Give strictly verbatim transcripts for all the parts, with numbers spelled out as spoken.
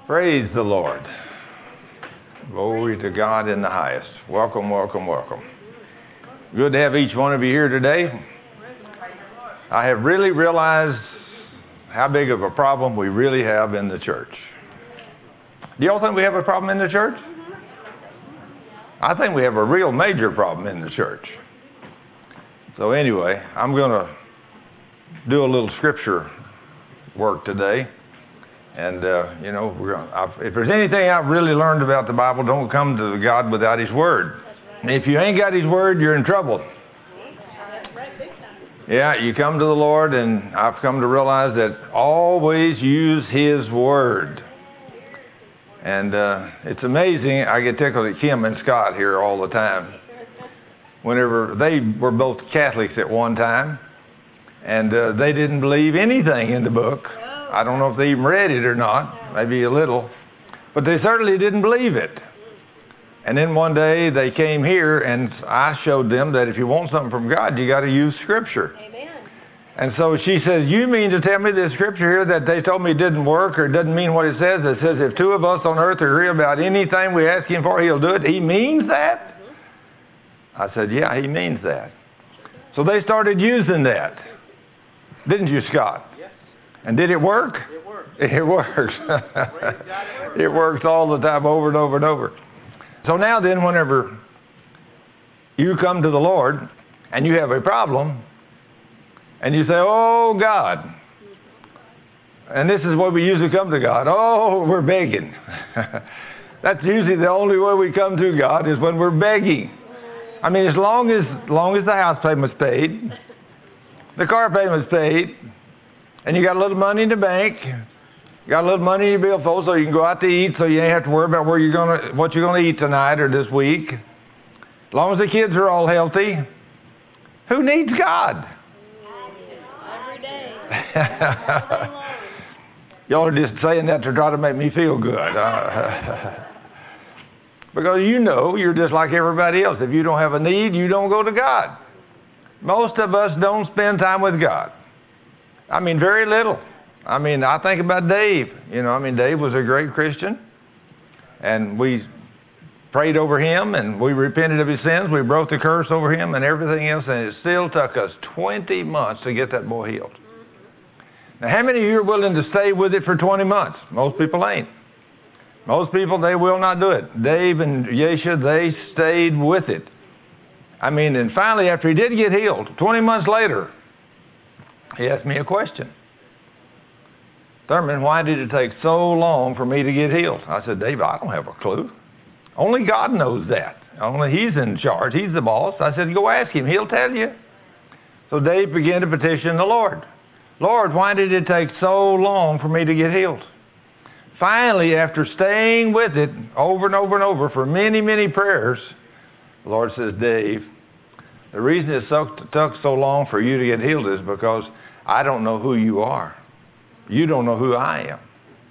Praise the Lord. Glory to God in the highest. Welcome, welcome, welcome. Good to have each one of you here today. I have really realized how big of a problem we really have in the church. Do y'all think we have a problem in the church? I think we have a real major problem in the church. So anyway, I'm going to do a little scripture work today. And, uh, you know, we're gonna, I, if there's anything I've really learned about the Bible, don't come to God without His Word. If you ain't got His Word, you're in trouble. Yeah, you come to the Lord, and I've come to realize that always use His Word. And uh, it's amazing. I get tickled at Kim and Scott here all the time. Whenever they were both Catholics at one time, and uh, they didn't believe anything in the book. I don't know if they even read it or not, maybe a little, but they certainly didn't believe it. And then one day they came here, and I showed them that if you want something from God, you got to use Scripture. Amen. And so she says, you mean to tell me this Scripture here that they told me didn't work or doesn't mean what it says? It says if two of us on earth agree about anything we ask Him for, He'll do it. He means that? Mm-hmm. I said, yeah, He means that. So they started using that. Didn't you, Scott? Yes. And did it work? It works. It works. It works all the time, over and over and over. So now then, whenever you come to the Lord and you have a problem, and you say, oh, God. And this is where we usually come to God. Oh, we're begging. That's usually the only way we come to God is when we're begging. I mean, as long as, as long as the house payment's paid, the car payment's paid, and you got a little money in the bank, you got a little money in your billfold so you can go out to eat so you ain't have to worry about where you're gonna, what you're going to eat tonight or this week. As long as the kids are all healthy, who needs God? Every day. Y'all are just saying that to try to make me feel good. Uh, because you know you're just like everybody else. If you don't have a need, you don't go to God. Most of us don't spend time with God. I mean, very little. I mean, I think about Dave. You know, I mean, Dave was a great Christian. And we prayed over him, and we repented of his sins. We broke the curse over him and everything else. And it still took us twenty months to get that boy healed. Now, how many of you are willing to stay with it for twenty months? Most people ain't. Most people, they will not do it. Dave and Yesha, they stayed with it. I mean, and finally, after he did get healed, twenty months later, he asked me a question. Thurman, why did it take so long for me to get healed? I said, Dave, I don't have a clue. Only God knows that. Only He's in charge. He's the boss. I said, go ask Him. He'll tell you. So Dave began to petition the Lord. Lord, why did it take so long for me to get healed? Finally, after staying with it over and over and over for many, many prayers, the Lord says, Dave, the reason it took so long for you to get healed is because I don't know who you are. You don't know who I am.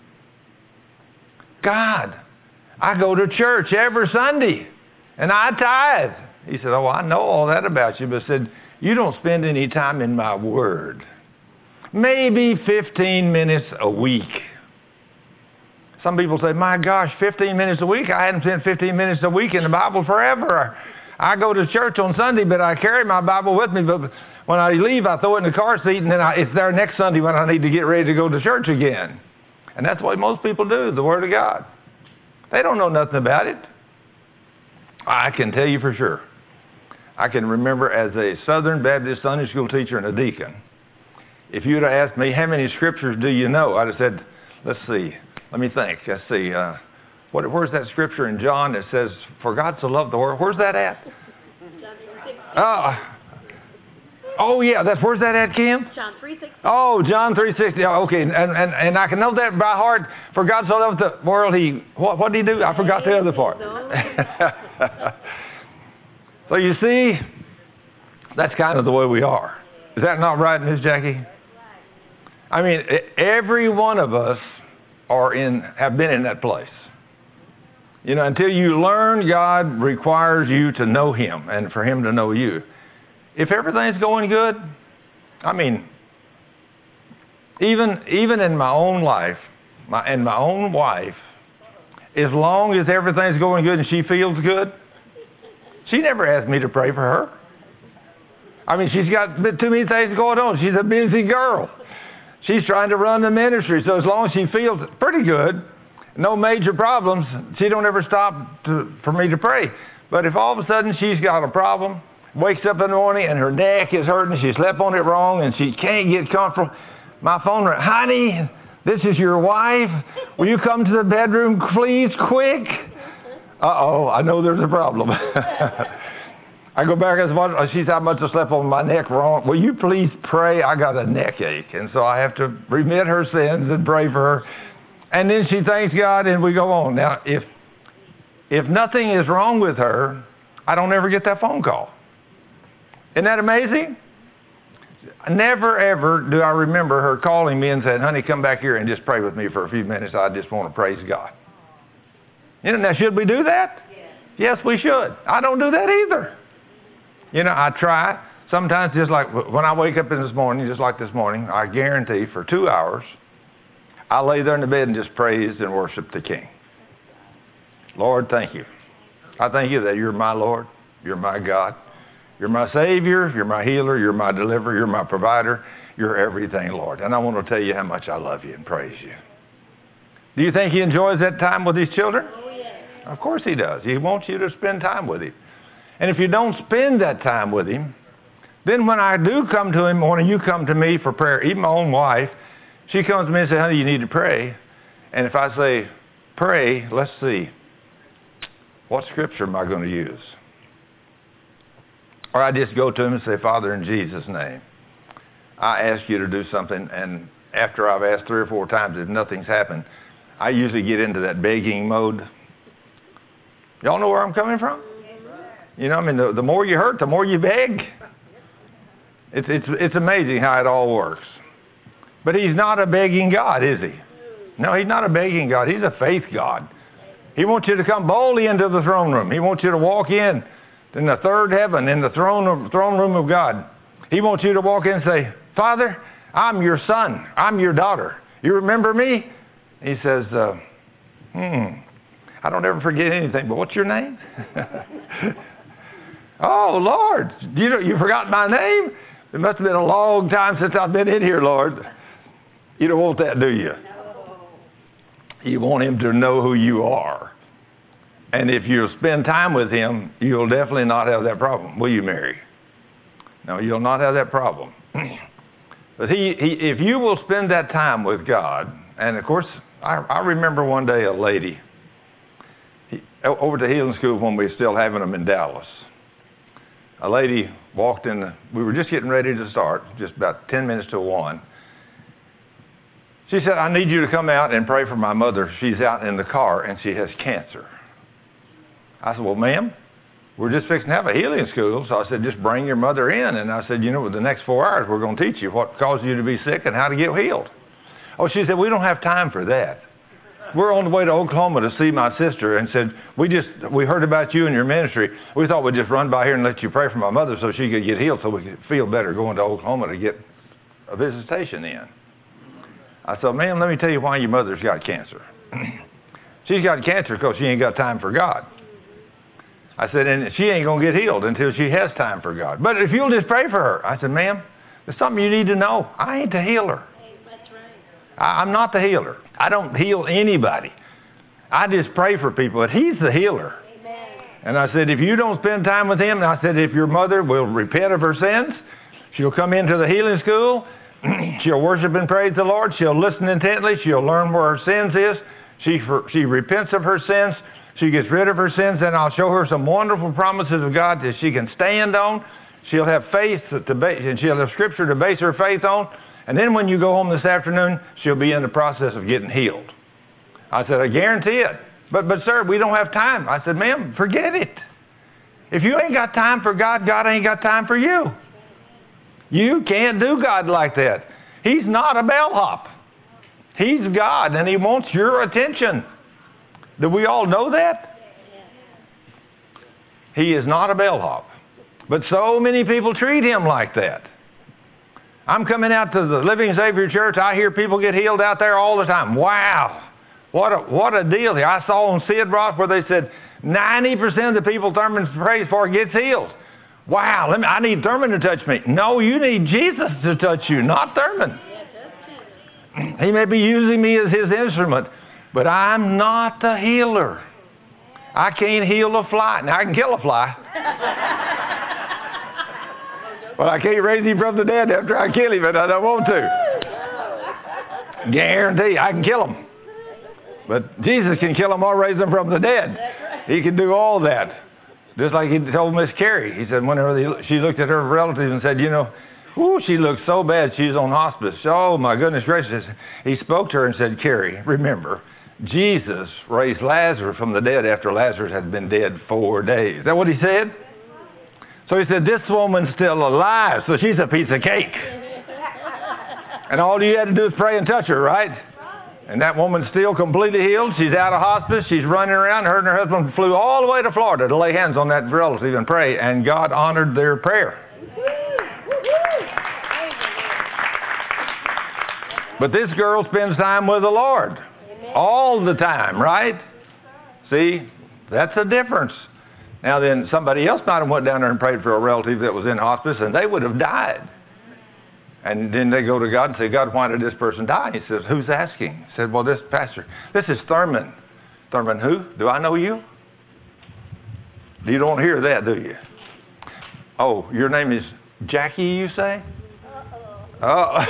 God, I go to church every Sunday, and I tithe. He said, oh, I know all that about you, but said, you don't spend any time in my Word. Maybe fifteen minutes a week. Some people say, my gosh, fifteen minutes a week? I hadn't spent fifteen minutes a week in the Bible forever. I go to church on Sunday, but I carry my Bible with me. But when I leave, I throw it in the car seat, and then I, it's there next Sunday when I need to get ready to go to church again. And that's what most people do, the Word of God. They don't know nothing about it. I can tell you for sure. I can remember as a Southern Baptist Sunday school teacher and a deacon, if you'd have asked me, how many scriptures do you know? I'd have said, let's see. Let me think. Let's see. Uh, what, where's that scripture in John that says, for God so loved the world? Where's that at? Oh, oh yeah. That's where's that at, Kim? John three sixty. Oh, John three sixty. Oh, okay. And, and and I can know that by heart. For God so loved the world, He what, what did He do? I forgot the other part. So you see, that's kind of the way we are. Is that not right, Miss Jackie? I mean, every one of us are in, have been in that place. You know, until you learn, God requires you to know Him and for Him to know you. If everything's going good, I mean, even even in my own life, my, and my own wife, as long as everything's going good and she feels good, she never asked me to pray for her. I mean, she's got too many things going on. She's a busy girl. She's trying to run the ministry. So as long as she feels pretty good, no major problems, she don't ever stop to, for me to pray. But if all of a sudden she's got a problem, wakes up in the morning and her neck is hurting, she slept on it wrong and she can't get comfortable, my phone rings. Honey, this is your wife. Will you come to the bedroom, please, quick? Uh-oh, I know there's a problem. I go back and say, she said, I must have slept on my neck wrong. Will you please pray? I got a neck ache. And so I have to remit her sins and pray for her. And then she thanks God and we go on. Now, if if nothing is wrong with her, I don't ever get that phone call. Isn't that amazing? Never, ever do I remember her calling me and saying, honey, come back here and just pray with me for a few minutes. I just want to praise God. You know, now, should we do that? Yes, we should. I don't do that either. You know, I try. Sometimes just like when I wake up in this morning, just like this morning, I guarantee for two hours, I lay there in the bed and just praise and worship the King. Lord, thank you. I thank you that you're my Lord. You're my God. You're my Savior. You're my healer. You're my deliverer. You're my provider. You're everything, Lord. And I want to tell you how much I love you and praise you. Do you think he enjoys that time with his children? Oh, yes. Of course he does. He wants you to spend time with him. And if you don't spend that time with him, then when I do come to him, when you come to me for prayer, even my own wife, she comes to me and says, honey, you need to pray. And if I say, pray, let's see, what scripture am I going to use? Or I just go to him and say, Father, in Jesus' name, I ask you to do something. And after I've asked three or four times, if nothing's happened, I usually get into that begging mode. Y'all know where I'm coming from? You know, I mean, the, the more you hurt, the more you beg. It's, it's, it's amazing how it all works. But he's not a begging God, is he? No, he's not a begging God. He's a faith God. He wants you to come boldly into the throne room. He wants you to walk in in the third heaven, in the throne, of, throne room of God. He wants you to walk in and say, Father, I'm your son. I'm your daughter. You remember me? He says, uh, hmm, I don't ever forget anything, but what's your name? Oh, Lord, you, you forgot my name? It must have been a long time since I've been in here, Lord. You don't want that, do you? No. You want him to know who you are. And if you'll spend time with him, you'll definitely not have that problem. Will you, Mary? No, you'll not have that problem. But he, he, if you will spend that time with God, and of course, I, I remember one day a lady, he, over to healing school when we were still having them in Dallas. A lady walked in, the, we were just getting ready to start, just about ten minutes to one. She said, I need you to come out and pray for my mother. She's out in the car and she has cancer. I said, well, ma'am, we're just fixing to have a healing school. So I said, just bring your mother in. And I said, you know, the next four hours, we're going to teach you what caused you to be sick and how to get healed. Oh, she said, we don't have time for that. We're on the way to Oklahoma to see my sister and said, we just, we heard about you and your ministry. We thought we'd just run by here and let you pray for my mother so she could get healed so we could feel better going to Oklahoma to get a visitation in. I said, ma'am, let me tell you why your mother's got cancer. She's got cancer because she ain't got time for God. I said, and she ain't going to get healed until she has time for God. But if you'll just pray for her. I said, ma'am, there's something you need to know. I ain't the healer. That's right. I, I'm not the healer. I don't heal anybody. I just pray for people, but he's the healer. Amen. And I said, if you don't spend time with him, and I said, if your mother will repent of her sins, she'll come into the healing school, she'll worship and praise the Lord, she'll listen intently, she'll learn where her sins is, she, she repents of her sins, she gets rid of her sins, then I'll show her some wonderful promises of God that she can stand on. She'll have faith to base, and she'll have scripture to base her faith on. And then when you go home this afternoon, she'll be in the process of getting healed. I said, I guarantee it. But, but sir, we don't have time. I said, ma'am, forget it. If you ain't got time for God, God ain't got time for you. You can't do God like that. He's not a bellhop. He's God, and he wants your attention. Do we all know that? He is not a bellhop. But so many people treat him like that. I'm coming out to the Living Savior Church. I hear people get healed out there all the time. Wow. What a, what a deal. I saw on Sid Roth where they said ninety percent of the people Thurman prays for gets healed. Wow, let me, I need Thurman to touch me. No, you need Jesus to touch you, not Thurman. He may be using me as his instrument, but I'm not the healer. I can't heal a fly. Now, I can kill a fly. But I can't raise him from the dead after I kill him, and I don't want to. Guarantee, I can kill him. But Jesus can kill them or raise them from the dead. He can do all that. Just like he told Miss Carrie. He said whenever they, she looked at her relatives and said, you know, ooh, she looks so bad. She's on hospice. Oh, my goodness gracious. He spoke to her and said, Carrie, remember, Jesus raised Lazarus from the dead after Lazarus had been dead four days. Is that what he said? So he said, this woman's still alive, so she's a piece of cake. And all you had to do is pray and touch her, right? And that woman's still completely healed. She's out of hospice. She's running around. Her and her husband flew all the way to Florida to lay hands on that relative and pray, and God honored their prayer. But this girl spends time with the Lord all the time, right? See, that's a difference. Now then, somebody else might have went down there and prayed for a relative that was in hospice, and they would have died. And then they go to God and say, God, why did this person die? He says, who's asking? He said, well, this pastor, this is Thurman. Thurman who? Do I know you? You don't hear that, do you? Oh, your name is Jackie, you say? Uh-oh.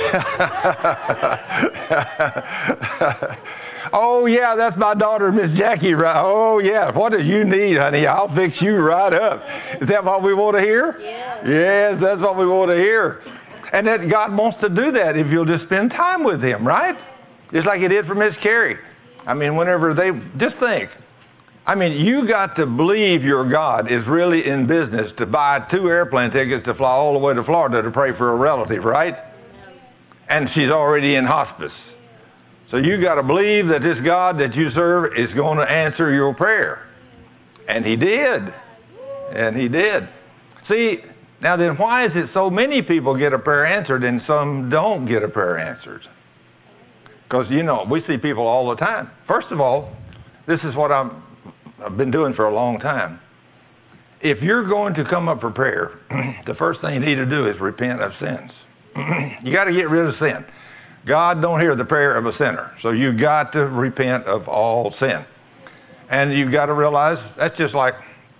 Oh. Oh, yeah, that's my daughter, Miss Jackie. Right? Oh, yeah, what do you need, honey? I'll fix you right up. Is that what we want to hear? Yes. Yes, that's what we want to hear. And that God wants to do that if you'll just spend time with him, right? Just like he did for Miss Carrie. I mean, whenever they, just think. I mean, you got to believe your God is really in business to buy two airplane tickets to fly all the way to Florida to pray for a relative, right? And she's already in hospice. So you got to believe that this God that you serve is going to answer your prayer. And he did. And he did. See, now then, why is it so many people get a prayer answered and some don't get a prayer answered? Because, you know, we see people all the time. First of all, this is what I'm, I've been doing for a long time. If you're going to come up for prayer, the first thing you need to do is repent of sins. You got to get rid of sin. God don't hear the prayer of a sinner. So you got to repent of all sin. And you've got to realize that's just like,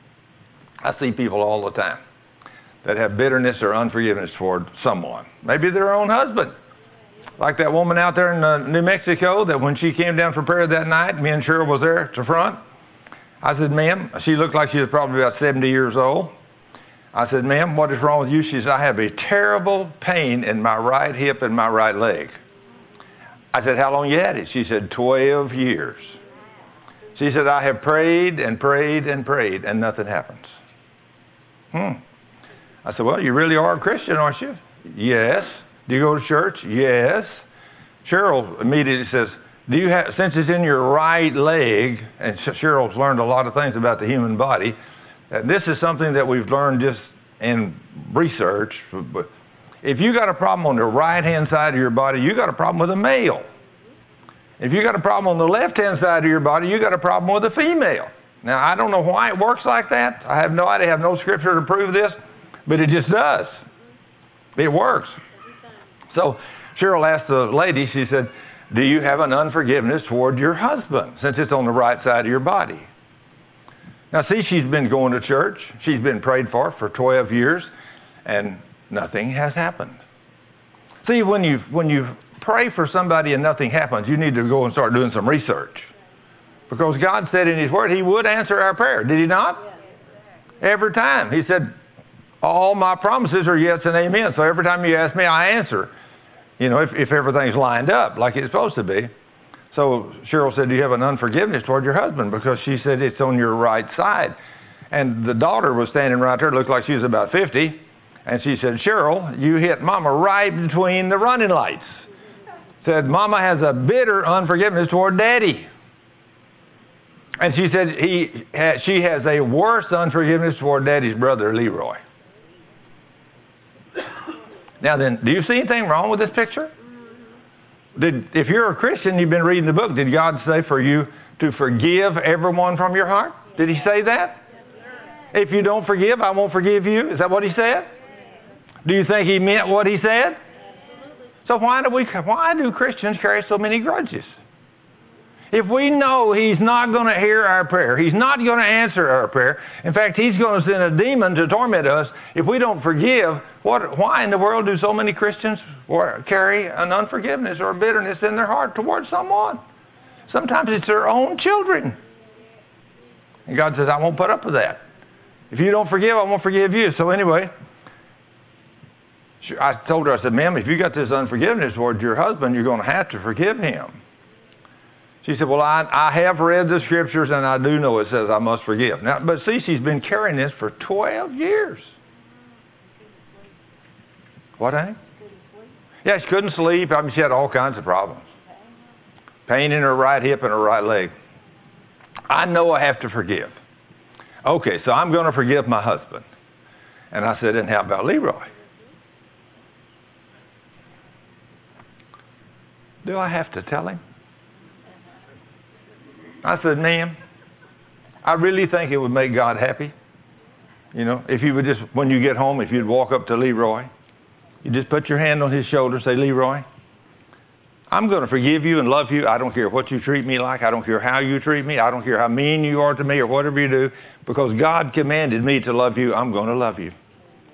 I see people all the time that have bitterness or unforgiveness toward someone. Maybe their own husband. Like that woman out there in uh, New Mexico that when she came down for prayer that night, me and Cheryl was there to front. I said, ma'am, she looked like she was probably about seventy years old. I said, ma'am, what is wrong with you? She said, I have a terrible pain in my right hip and my right leg. I said, how long you had it? She said, twelve years. She said, I have prayed and prayed and prayed and nothing happens. Hmm. I said, well, you really are a Christian, aren't you? Yes. Do you go to church? Yes. Cheryl immediately says, do you have, since it's in your right leg, and Cheryl's learned a lot of things about the human body, uh, this is something that we've learned just in research, but if you got a problem on the right-hand side of your body, you got a problem with a male. If you got a problem on the left-hand side of your body, you got a problem with a female. Now, I don't know why it works like that. I have no idea. I have no scripture to prove this, but it just does. It works. So Cheryl asked the lady, she said, do you have an unforgiveness toward your husband, since it's on the right side of your body? Now, see, she's been going to church. She's been prayed for for twelve years, and nothing has happened. See, when you, when you pray for somebody and nothing happens, you need to go and start doing some research. Because God said in his word he would answer our prayer. Did he not? Every time. He said, all my promises are yes and amen. So every time you ask me, I answer. You know, if, if everything's lined up like it's supposed to be. So Cheryl said, do you have an unforgiveness toward your husband? Because she said it's on your right side. And the daughter was standing right there, looked like she was about fifty. And she said, Cheryl, you hit Mama right between the running lights. Said, Mama has a bitter unforgiveness toward Daddy. And she said he ha, she has a worse unforgiveness toward Daddy's brother, Leroy. Now then, do you see anything wrong with this picture? Did, if you're a Christian, you've been reading the book, did God say for you to forgive everyone from your heart? Did he say that? If you don't forgive, I won't forgive you. Is that what he said? Do you think he meant what he said? So why do we, why do Christians carry so many grudges? If we know he's not going to hear our prayer, he's not going to answer our prayer, in fact, he's going to send a demon to torment us, if we don't forgive, what, why in the world do so many Christians carry an unforgiveness or a bitterness in their heart towards someone? Sometimes it's their own children. And God says, I won't put up with that. If you don't forgive, I won't forgive you. So anyway, I told her, I said, ma'am, if you got this unforgiveness towards your husband, you're going to have to forgive him. She said, well, I, I have read the scriptures, and I do know it says I must forgive. Now, but see, she's been carrying this for twelve years. What, eh? Yeah, she couldn't sleep. I mean, she had all kinds of problems. Pain in her right hip and her right leg. I know I have to forgive. Okay, so I'm going to forgive my husband. And I said, and how about Leroy? Do I have to tell him? I said, ma'am, I really think it would make God happy. You know, if you would just, when you get home, if you'd walk up to Leroy, you just put your hand on his shoulder, say, Leroy, I'm going to forgive you and love you. I don't care what you treat me like. I don't care how you treat me. I don't care how mean you are to me or whatever you do. Because God commanded me to love you, I'm going to love you.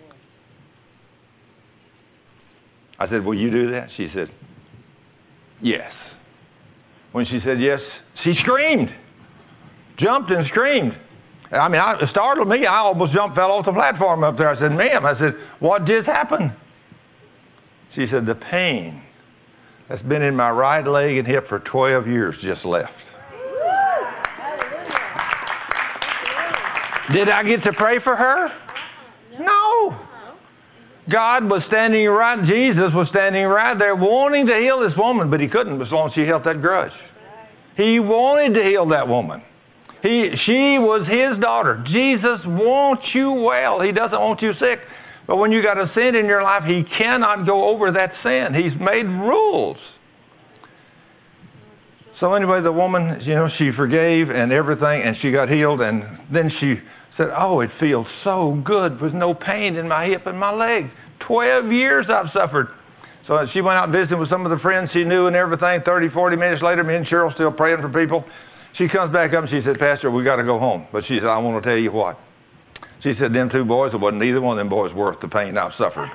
I said, will you do that? She said, yes. When she said yes, she screamed, jumped and screamed. I mean, I, it startled me. I almost jumped, fell off the platform up there. I said, ma'am, I said, what just happened? She said, the pain that's been in my right leg and hip for twelve years just left. Did I get to pray for her? No. God was standing right, Jesus was standing right there wanting to heal this woman, but he couldn't as long as she held that grudge. He wanted to heal that woman. He, she was his daughter. Jesus wants you well. He doesn't want you sick. But when you got a sin in your life, he cannot go over that sin. He's made rules. So anyway, the woman, you know, she forgave and everything, and she got healed, and then she said, oh, it feels so good with no pain in my hip and my leg. Twelve years I've suffered. So she went out visiting with some of the friends she knew and everything. thirty, forty minutes later, me and Cheryl still praying for people. She comes back up and she said, Pastor, we got to go home. But she said, I want to tell you what. She said, them two boys, it wasn't either one of them boys worth the pain I've suffered.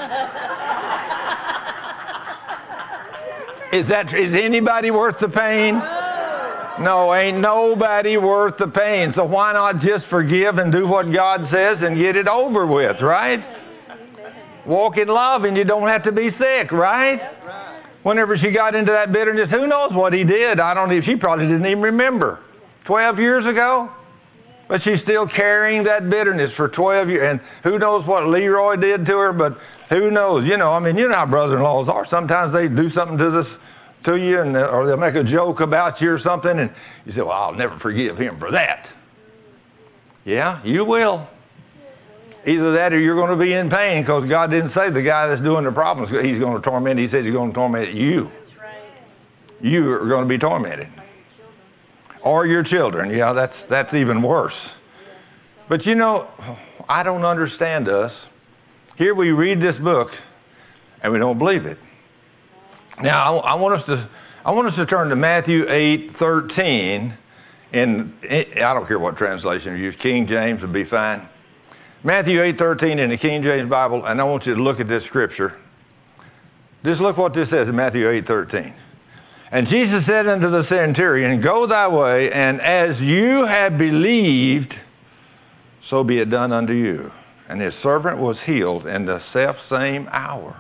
Is that, is anybody worth the pain? No, ain't nobody worth the pain. So why not just forgive and do what God says and get it over with, right? Walk in love and you don't have to be sick, right? Whenever she got into that bitterness, who knows what he did? I don't even, she probably didn't even remember. twelve years ago? But she's still carrying that bitterness for twelve years. And who knows what Leroy did to her, but who knows? You know, I mean, you know how brother-in-laws are. Sometimes they do something to this, to you, and, or they'll make a joke about you or something, and you say, well, I'll never forgive him for that. Yeah, you will. Either that or you're going to be in pain, because God didn't say the guy that's doing the problems, he's going to torment. He said he's going to torment you. You are going to be tormented. Or your children. Yeah, that's, that's even worse. But you know, I don't understand us. Here we read this book, and we don't believe it. Now, I, I want us to, I want us to turn to Matthew eight thirteen, and I don't care what translation you use. King James would be fine. Matthew eight thirteen in the King James Bible, and I want you to look at this scripture. Just look what this says in Matthew eight thirteen. And Jesus said unto the centurion, go thy way, and as you have believed, so be it done unto you. And his servant was healed in the selfsame hour.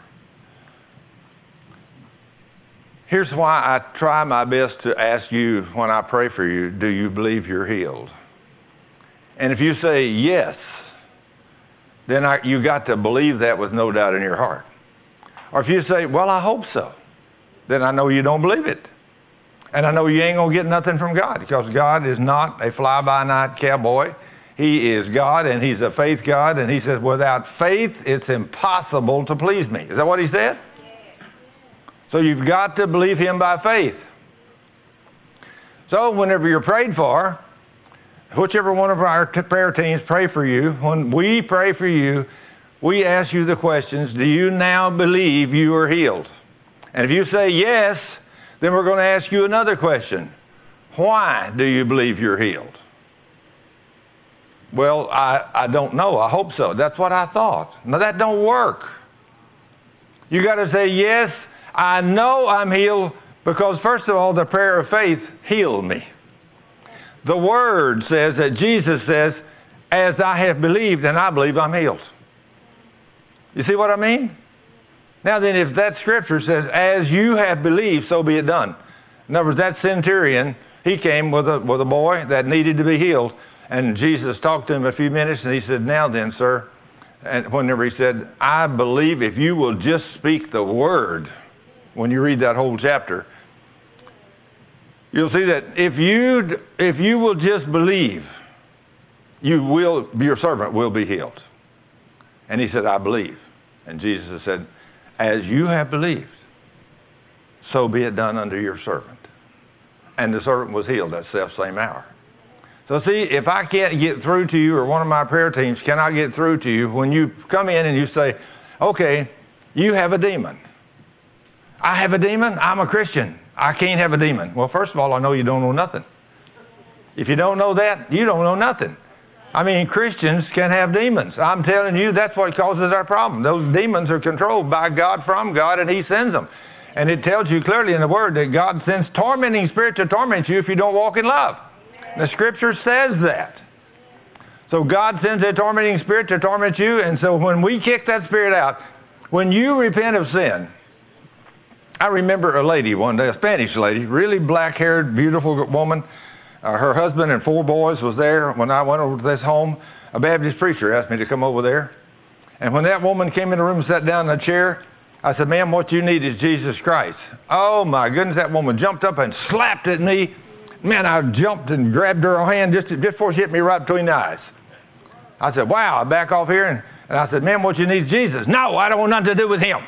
Here's why I try my best to ask you when I pray for you, do you believe you're healed? And if you say yes, then I, you got to believe that with no doubt in your heart. Or if you say, well, I hope so, then I know you don't believe it. And I know you ain't going to get nothing from God, because God is not a fly-by-night cowboy. He is God, and He's a faith God. And He says, without faith, it's impossible to please me. Is that what He said? So you've got to believe Him by faith. So whenever you're prayed for, whichever one of our t- prayer teams pray for you, when we pray for you, we ask you the questions, do you now believe you are healed? And if you say yes, then we're going to ask you another question. Why do you believe you're healed? Well, I, I don't know. I hope so. That's what I thought. Now, that don't work. You got to say, yes, I know I'm healed because, first of all, the prayer of faith healed me. The Word says that Jesus says, as I have believed, and I believe I'm healed. You see what I mean? Now then, if that Scripture says, as you have believed, so be it done. In other words, that centurion, he came with a, with a boy that needed to be healed. And Jesus talked to him a few minutes, and he said, now then, sir, and whenever he said, I believe if you will just speak the word, when you read that whole chapter, you'll see that if you if you will just believe, you will, your servant will be healed. And he said, I believe. And Jesus said, as you have believed, so be it done unto your servant. And the servant was healed that self same hour. So see, if I can't get through to you, or one of my prayer teams cannot get through to you, when you come in and you say, okay, you have a demon. I have a demon? I'm a Christian. I can't have a demon. Well, first of all, I know you don't know nothing. If you don't know that, you don't know nothing. I mean, Christians can have demons. I'm telling you, that's what causes our problem. Those demons are controlled by God, from God, and He sends them. And it tells you clearly in the Word that God sends tormenting spirits to torment you if you don't walk in love. The Scripture says that. So God sends a tormenting spirit to torment you, and so when we kick that spirit out, when you repent of sin, I remember a lady one day, a Spanish lady, really black-haired, beautiful woman. Uh, her husband and four boys was there when I went over to this home. A Baptist preacher asked me to come over there. And when that woman came in the room and sat down in a chair, I said, ma'am, what you need is Jesus Christ. Oh, my goodness, that woman jumped up and slapped at me. Man, I jumped and grabbed her hand just, just before she hit me right between the eyes. I said, wow, I back off here. And, and I said, ma'am, what you need is Jesus. No, I don't want nothing to do with Him.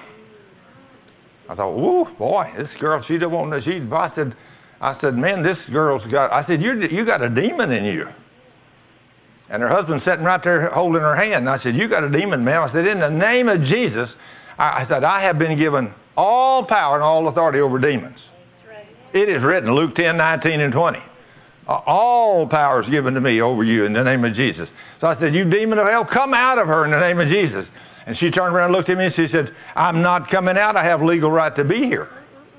I thought, ooh, boy, this girl, she don't want to, she, I said, I said, man, this girl's got, I said, you you got a demon in you. And her husband sitting right there holding her hand. And I said, you got a demon, ma'am. I said, in the name of Jesus, I, I said, I have been given all power and all authority over demons. It is written, Luke ten, nineteen, and twenty. All power is given to me over you in the name of Jesus. So I said, you demon of hell, come out of her in the name of Jesus. And she turned around and looked at me and she said, I'm not coming out. I have legal right to be here.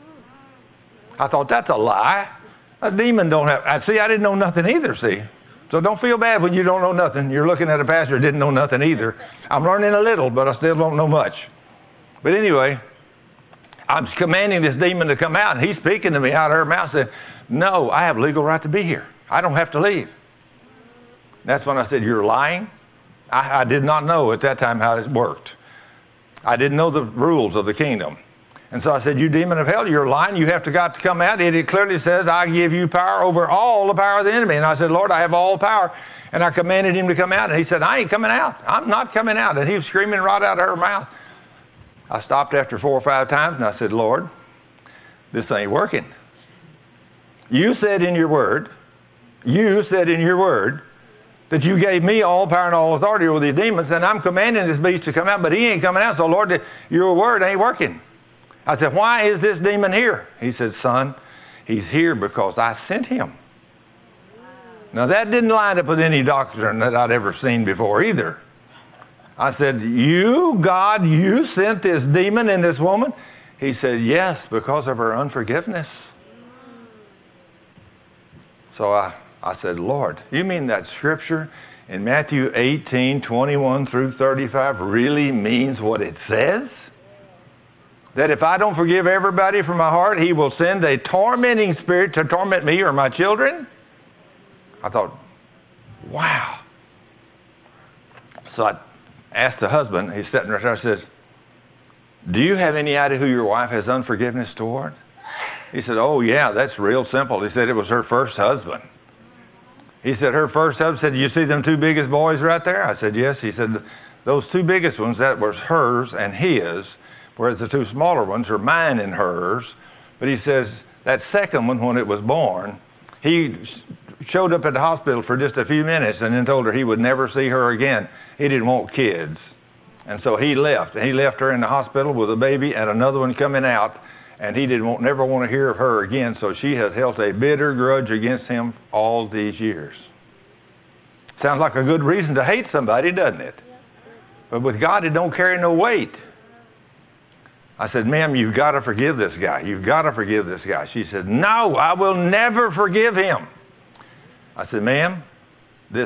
I thought, that's a lie. A demon don't have, I see, I didn't know nothing either, see. So don't feel bad when you don't know nothing. You're looking at a pastor who didn't know nothing either. I'm learning a little, but I still don't know much. But anyway, I'm commanding this demon to come out, and he's speaking to me out of her mouth, saying, no, I have legal right to be here. I don't have to leave. That's when I said, you're lying? I, I did not know at that time how it worked. I didn't know the rules of the kingdom. And so I said, you demon of hell, you're lying. You have to got to come out. It, it clearly says, I give you power over all the power of the enemy. And I said, Lord, I have all power. And I commanded him to come out. And he said, I ain't coming out. I'm not coming out. And he was screaming right out of her mouth. I stopped after four or five times, and I said, Lord, this ain't working. You said in your word, you said in your word, that you gave me all power and all authority over these demons, and I'm commanding this beast to come out, but he ain't coming out. So, Lord, your word ain't working. I said, why is this demon here? He said, son, he's here because I sent him. Now, that didn't line up with any doctrine that I'd ever seen before either. I said, you, God, you sent this demon in this woman? He said, yes, because of her unforgiveness. So I, I said, Lord, you mean that scripture in Matthew eighteen, twenty-one through thirty-five really means what it says? That if I don't forgive everybody from my heart, he will send a tormenting spirit to torment me or my children? I thought, wow. So I asked the husband, he's sitting right there, I says, do you have any idea who your wife has unforgiveness toward? He said, oh yeah, that's real simple. He said it was her first husband. He said, her first husband said, you see them two biggest boys right there? I said, yes. He said, those two biggest ones, that was hers and his, whereas the two smaller ones are mine and hers. But he says, that second one, when it was born, he showed up at the hospital for just a few minutes and then told her he would never see her again. He didn't want kids. And so he left. And he left her in the hospital with a baby and another one coming out. And he didn't want, never want to hear of her again. So she has held a bitter grudge against him all these years. Sounds like a good reason to hate somebody, doesn't it? But with God, it don't carry no weight. I said, ma'am, you've got to forgive this guy. You've got to forgive this guy. She said, no, I will never forgive him. I said, ma'am, this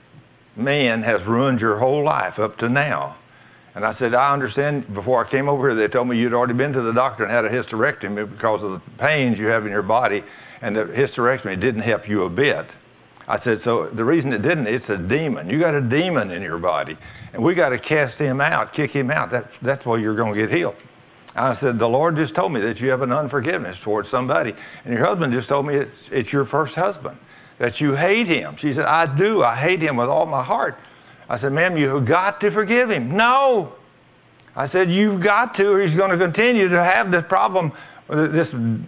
man has ruined your whole life up to now. And I said, I understand. Before I came over here, they told me you'd already been to the doctor and had a hysterectomy because of the pains you have in your body, and the hysterectomy didn't help you a bit. I said, so the reason it didn't, it's a demon. You got a demon in your body, and we got to cast him out, kick him out. That's, that's why you're going to get healed. I said, the Lord just told me that you have an unforgiveness towards somebody, and your husband just told me it's, it's your first husband, that you hate him. She said, I do. I hate him with all my heart. I said, ma'am, you've got to forgive him. No. I said, you've got to, or he's going to continue to have this problem, this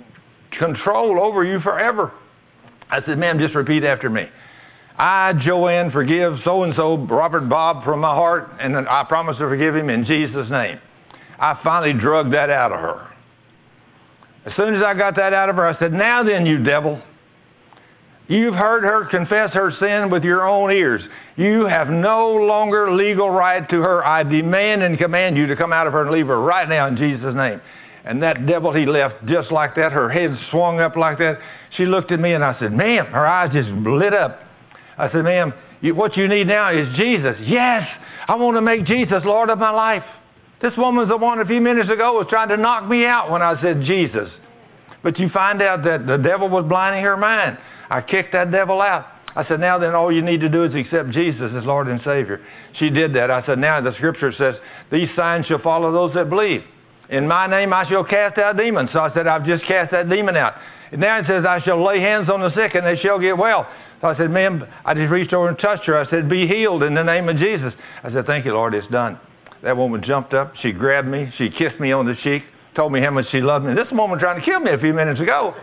control over you forever. I said, ma'am, just repeat after me. I, Joanne, forgive so-and-so, Robert Bob, from my heart, and I promise to forgive him in Jesus' name. I finally drug that out of her. As soon as I got that out of her, I said, now then, you devil. You've heard her confess her sin with your own ears. You have no longer legal right to her. I demand and command you to come out of her and leave her right now in Jesus' name. And that devil, he left just like that. Her head swung up like that. She looked at me and I said, ma'am, her eyes just lit up. I said, ma'am, you, what you need now is Jesus. Yes, I want to make Jesus Lord of my life. This woman's the one a few minutes ago was trying to knock me out when I said Jesus. But you find out that the devil was blinding her mind. I kicked that devil out. I said, now then all you need to do is accept Jesus as Lord and Savior. She did that. I said, now the scripture says, these signs shall follow those that believe. In my name I shall cast out demons. So I said, I've just cast that demon out. And now it says, I shall lay hands on the sick and they shall get well. So I said, ma'am, I just reached over and touched her. I said, be healed in the name of Jesus. I said, thank you, Lord, it's done. That woman jumped up. She grabbed me. She kissed me on the cheek, told me how much she loved me. This woman trying to kill me a few minutes ago.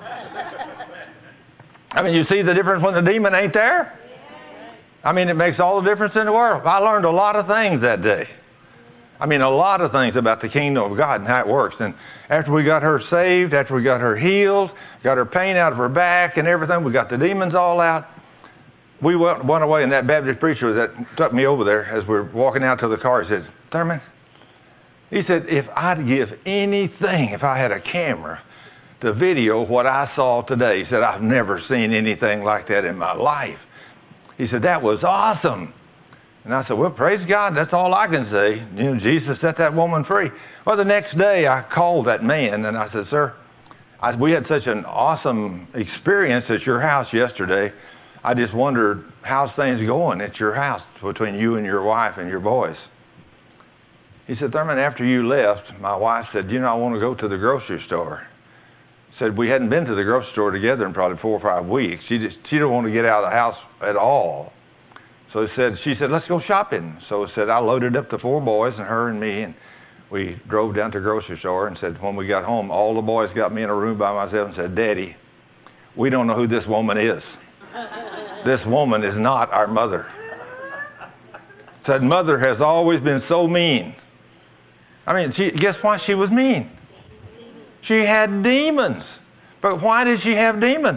I mean, you see the difference when the demon ain't there? I mean, it makes all the difference in the world. I learned a lot of things that day. I mean, a lot of things about the kingdom of God and how it works. And after we got her saved, after we got her healed, got her pain out of her back and everything, we got the demons all out. We went, went away, and that Baptist preacher that took me over there as we were walking out to the car, he said, Thurman, he said, if I'd give anything, if I had a camera to video what I saw today, he said, I've never seen anything like that in my life. He said, that was awesome. And I said, well, praise God, that's all I can say. You know, Jesus set that woman free. Well, the next day I called that man and I said, sir, I, we had such an awesome experience at your house yesterday. I just wondered, how's things going at your house between you and your wife and your boys? He said, Thurman, after you left, my wife said, you know, I want to go to the grocery store. Said we hadn't been to the grocery store together in probably four or five weeks. She just she didn't want to get out of the house at all. So he said, she said, let's go shopping. So he said, I loaded up the four boys and her and me, and we drove down to the grocery store and said, when we got home, all the boys got me in a room by myself and said, Daddy, we don't know who this woman is. This woman is not our mother. Said, mother has always been so mean. I mean, she, guess why she was mean? She had demons. But why did she have demons?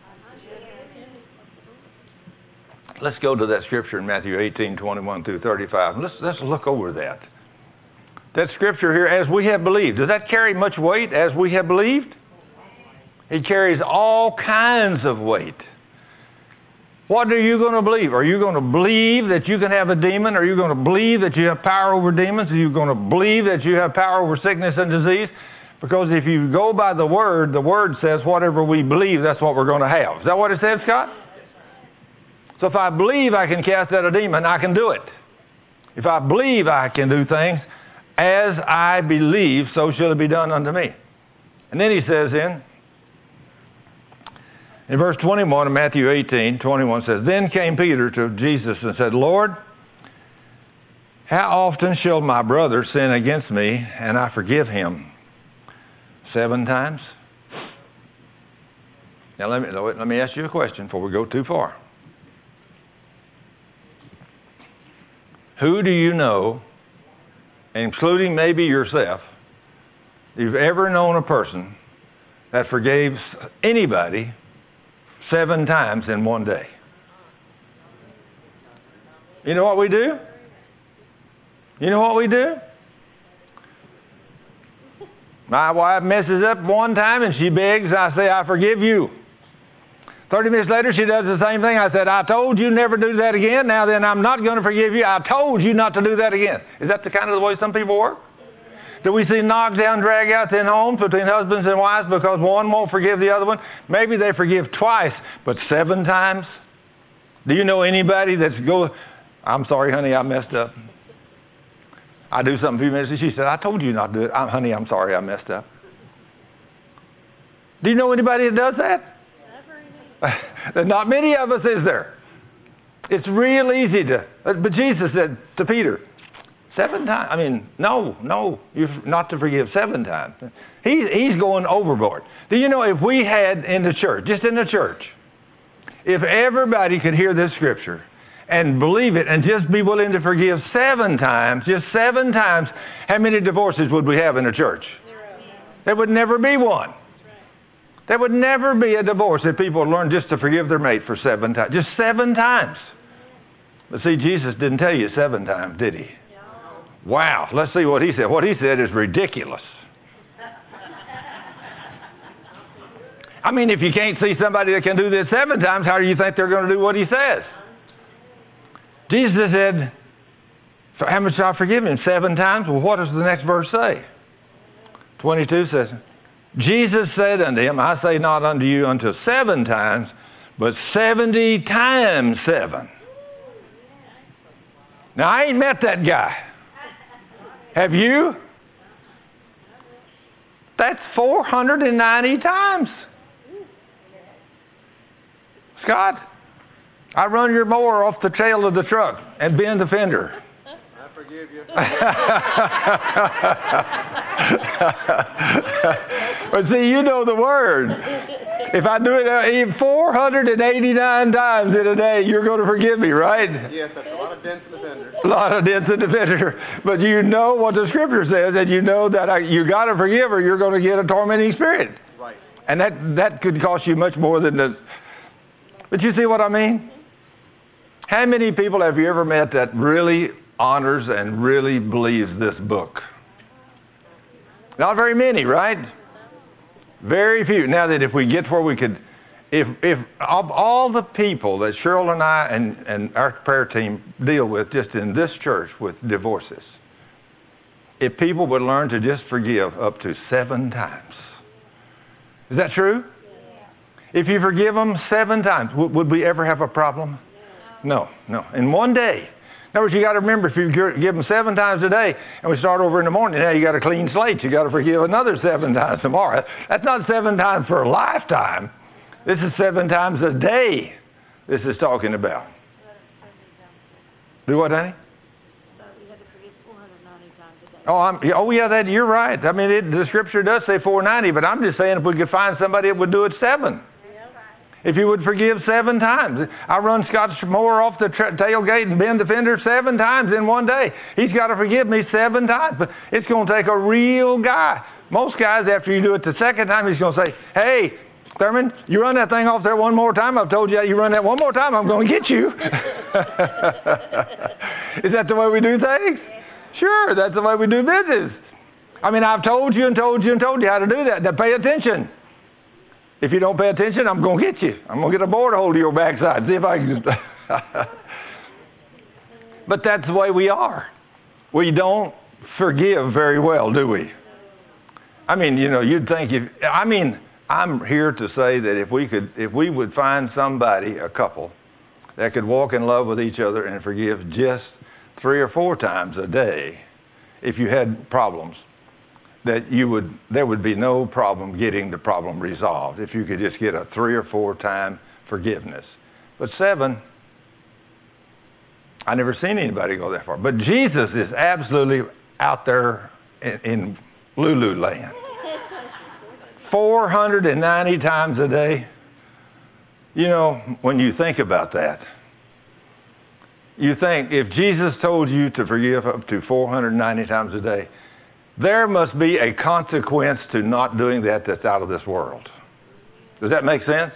Let's go to that scripture in Matthew eighteen, twenty-one through thirty-five. Let's, let's look over that. That scripture here, as we have believed. Does that carry much weight, as we have believed? It carries all kinds of weight. What are you going to believe? Are you going to believe that you can have a demon? Are you going to believe that you have power over demons? Are you going to believe that you have power over sickness and disease? Because if you go by the Word, the Word says whatever we believe, that's what we're going to have. Is that what it says, Scott? So if I believe I can cast out a demon, I can do it. If I believe I can do things, as I believe, so shall it be done unto me. And then he says in In verse twenty-one of Matthew eighteen, twenty-one says, Then came Peter to Jesus and said, Lord, how often shall my brother sin against me and I forgive him? Seven times? Now let me, let me ask you a question before we go too far. Who do you know, including maybe yourself, you've ever known a person that forgave anybody seven times in one day? You know what we do? You know what we do? My wife messes up one time and she begs, I say, I forgive you. thirty minutes later, she does the same thing. I said, I told you never do that again. Now then, I'm not going to forgive you. I told you not to do that again. Is that the kind of the way some people work? Do we see knockdown, drag-outs in homes between husbands and wives because one won't forgive the other one? Maybe they forgive twice, but seven times? Do you know anybody that's go, I'm sorry, honey, I messed up. I do something a few minutes, and she said, I told you not to do it. I'm, honey, I'm sorry, I messed up. Do you know anybody that does that? Not many of us, is there? It's real easy to, but Jesus said to Peter, seven times. I mean, no, no, you're not to forgive seven times. He, he's going overboard. Do you know if we had in the church, just in the church, if everybody could hear this scripture and believe it and just be willing to forgive seven times, just seven times, how many divorces would we have in the church? There would never be one. There would never be a divorce if people learned just to forgive their mate for seven times. Just seven times. But see, Jesus didn't tell you seven times, did he? Wow. Let's see what he said. What he said is ridiculous. I mean, if you can't see somebody that can do this seven times, how do you think they're going to do what he says? Jesus said, so how much shall I forgive him? Seven times? Well, what does the next verse say? twenty-two says, Jesus said unto him, I say not unto you until seven times, but seventy times seven. Now, I ain't met that guy. Have you? That's four hundred ninety times. Scott, I run your mower off the tail of the truck and bend the fender. I forgive you. But see, you know the word. If I do it four hundred eighty-nine times in a day, you're going to forgive me, right? Yes, that's a lot of dents in the fender. A lot of dents in the fender. But you know what the scripture says, and you know that I, you got to forgive or you're going to get a tormenting spirit. Right. And that, that could cost you much more than the... But you see what I mean? How many people have you ever met that really honors and really believes this book? Not very many, right? Very few. Now that if we get where we could, if if of all the people that Cheryl and I and, and our prayer team deal with just in this church with divorces, if people would learn to just forgive up to seven times. Is that true? If you forgive them seven times, w- would we ever have a problem? No, no. In one day. In other words, you got to remember, if you give them seven times a day, and we start over in the morning, now you got a clean slate. You got to forgive another seven times tomorrow. That's not seven times for a lifetime. This is seven times a day. This is talking about. Do what, honey? Oh, I'm, oh yeah, that you're right. I mean, it, the scripture does say four ninety, but I'm just saying if we could find somebody that would do it seven. If you would forgive seven times. I run Scott's mower off the tra- tailgate and bend the fender seven times in one day. He's got to forgive me seven times. But it's going to take a real guy. Most guys, after you do it the second time, he's going to say, hey, Thurman, you run that thing off there one more time. I've told you you run that one more time, I'm going to get you. Is that the way we do things? Sure, that's the way we do business. I mean, I've told you and told you and told you how to do that. Now pay attention. If you don't pay attention, I'm going to get you. I'm going to get a board hold of your backside. See if I can just... But that's the way we are. We don't forgive very well, do we? I mean, you know, you'd think if... I mean, I'm here to say that if we could, if we would find somebody, a couple, that could walk in love with each other and forgive just three or four times a day, if you had problems, that you would, there would be no problem getting the problem resolved if you could just get a three or four time forgiveness. But seven, I never seen anybody go that far. But Jesus is absolutely out there in, in Lulu land. four hundred ninety times a day. You know, when you think about that, you think if Jesus told you to forgive up to four hundred ninety times a day, there must be a consequence to not doing that that's out of this world. Does that make sense?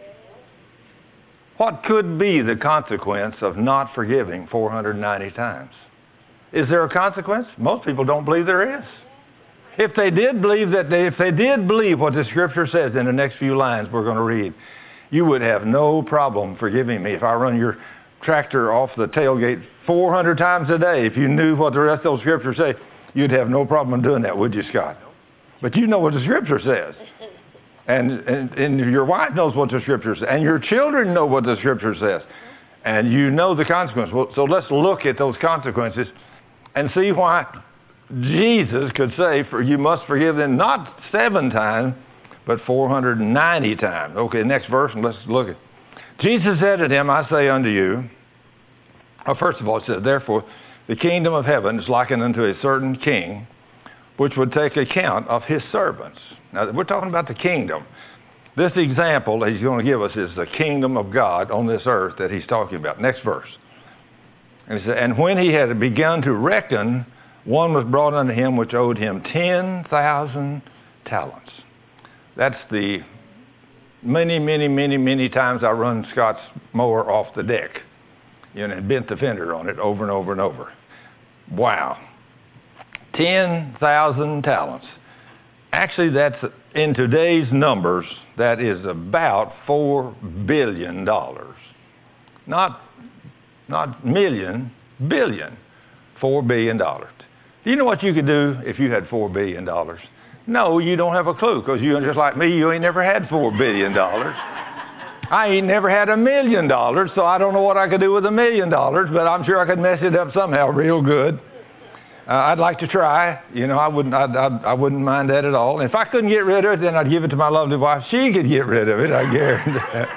What could be the consequence of not forgiving four hundred ninety times? Is there a consequence? Most people don't believe there is. If they did believe that, they, if they did believe what the Scripture says in the next few lines we're going to read, you would have no problem forgiving me if I run your tractor off the tailgate four hundred times a day. If you knew what the rest of those Scriptures say, you'd have no problem doing that, would you, Scott? But you know what the Scripture says. And, and, and your wife knows what the Scripture says. And your children know what the Scripture says. And you know the consequence. Well, so let's look at those consequences and see why Jesus could say, for you must forgive them not seven times, but four hundred ninety times. Okay, next verse, and let's look at it. Jesus said to them, I say unto you, well, first of all, it says, therefore, the kingdom of heaven is likened unto a certain king, which would take account of his servants. Now, we're talking about the kingdom. This example that he's going to give us is the kingdom of God on this earth that he's talking about. Next verse. And he said, and when he had begun to reckon, one was brought unto him which owed him ten thousand talents. That's the many, many, many, many times I run Scott's mower off the deck, you know, and bent the fender on it over and over and over. Wow. ten thousand talents. Actually, that's, in today's numbers, that is about four billion dollars. Not, not million, billion. four billion dollars. Do you know what you could do if you had four billion dollars? No, you don't have a clue, because you're just like me, you ain't never had four billion dollars. I ain't never had a million dollars, so I don't know what I could do with a million dollars, but I'm sure I could mess it up somehow real good. Uh, I'd like to try. You know, I wouldn't, I'd, I'd, I wouldn't mind that at all. And if I couldn't get rid of it, then I'd give it to my lovely wife. She could get rid of it, I guarantee.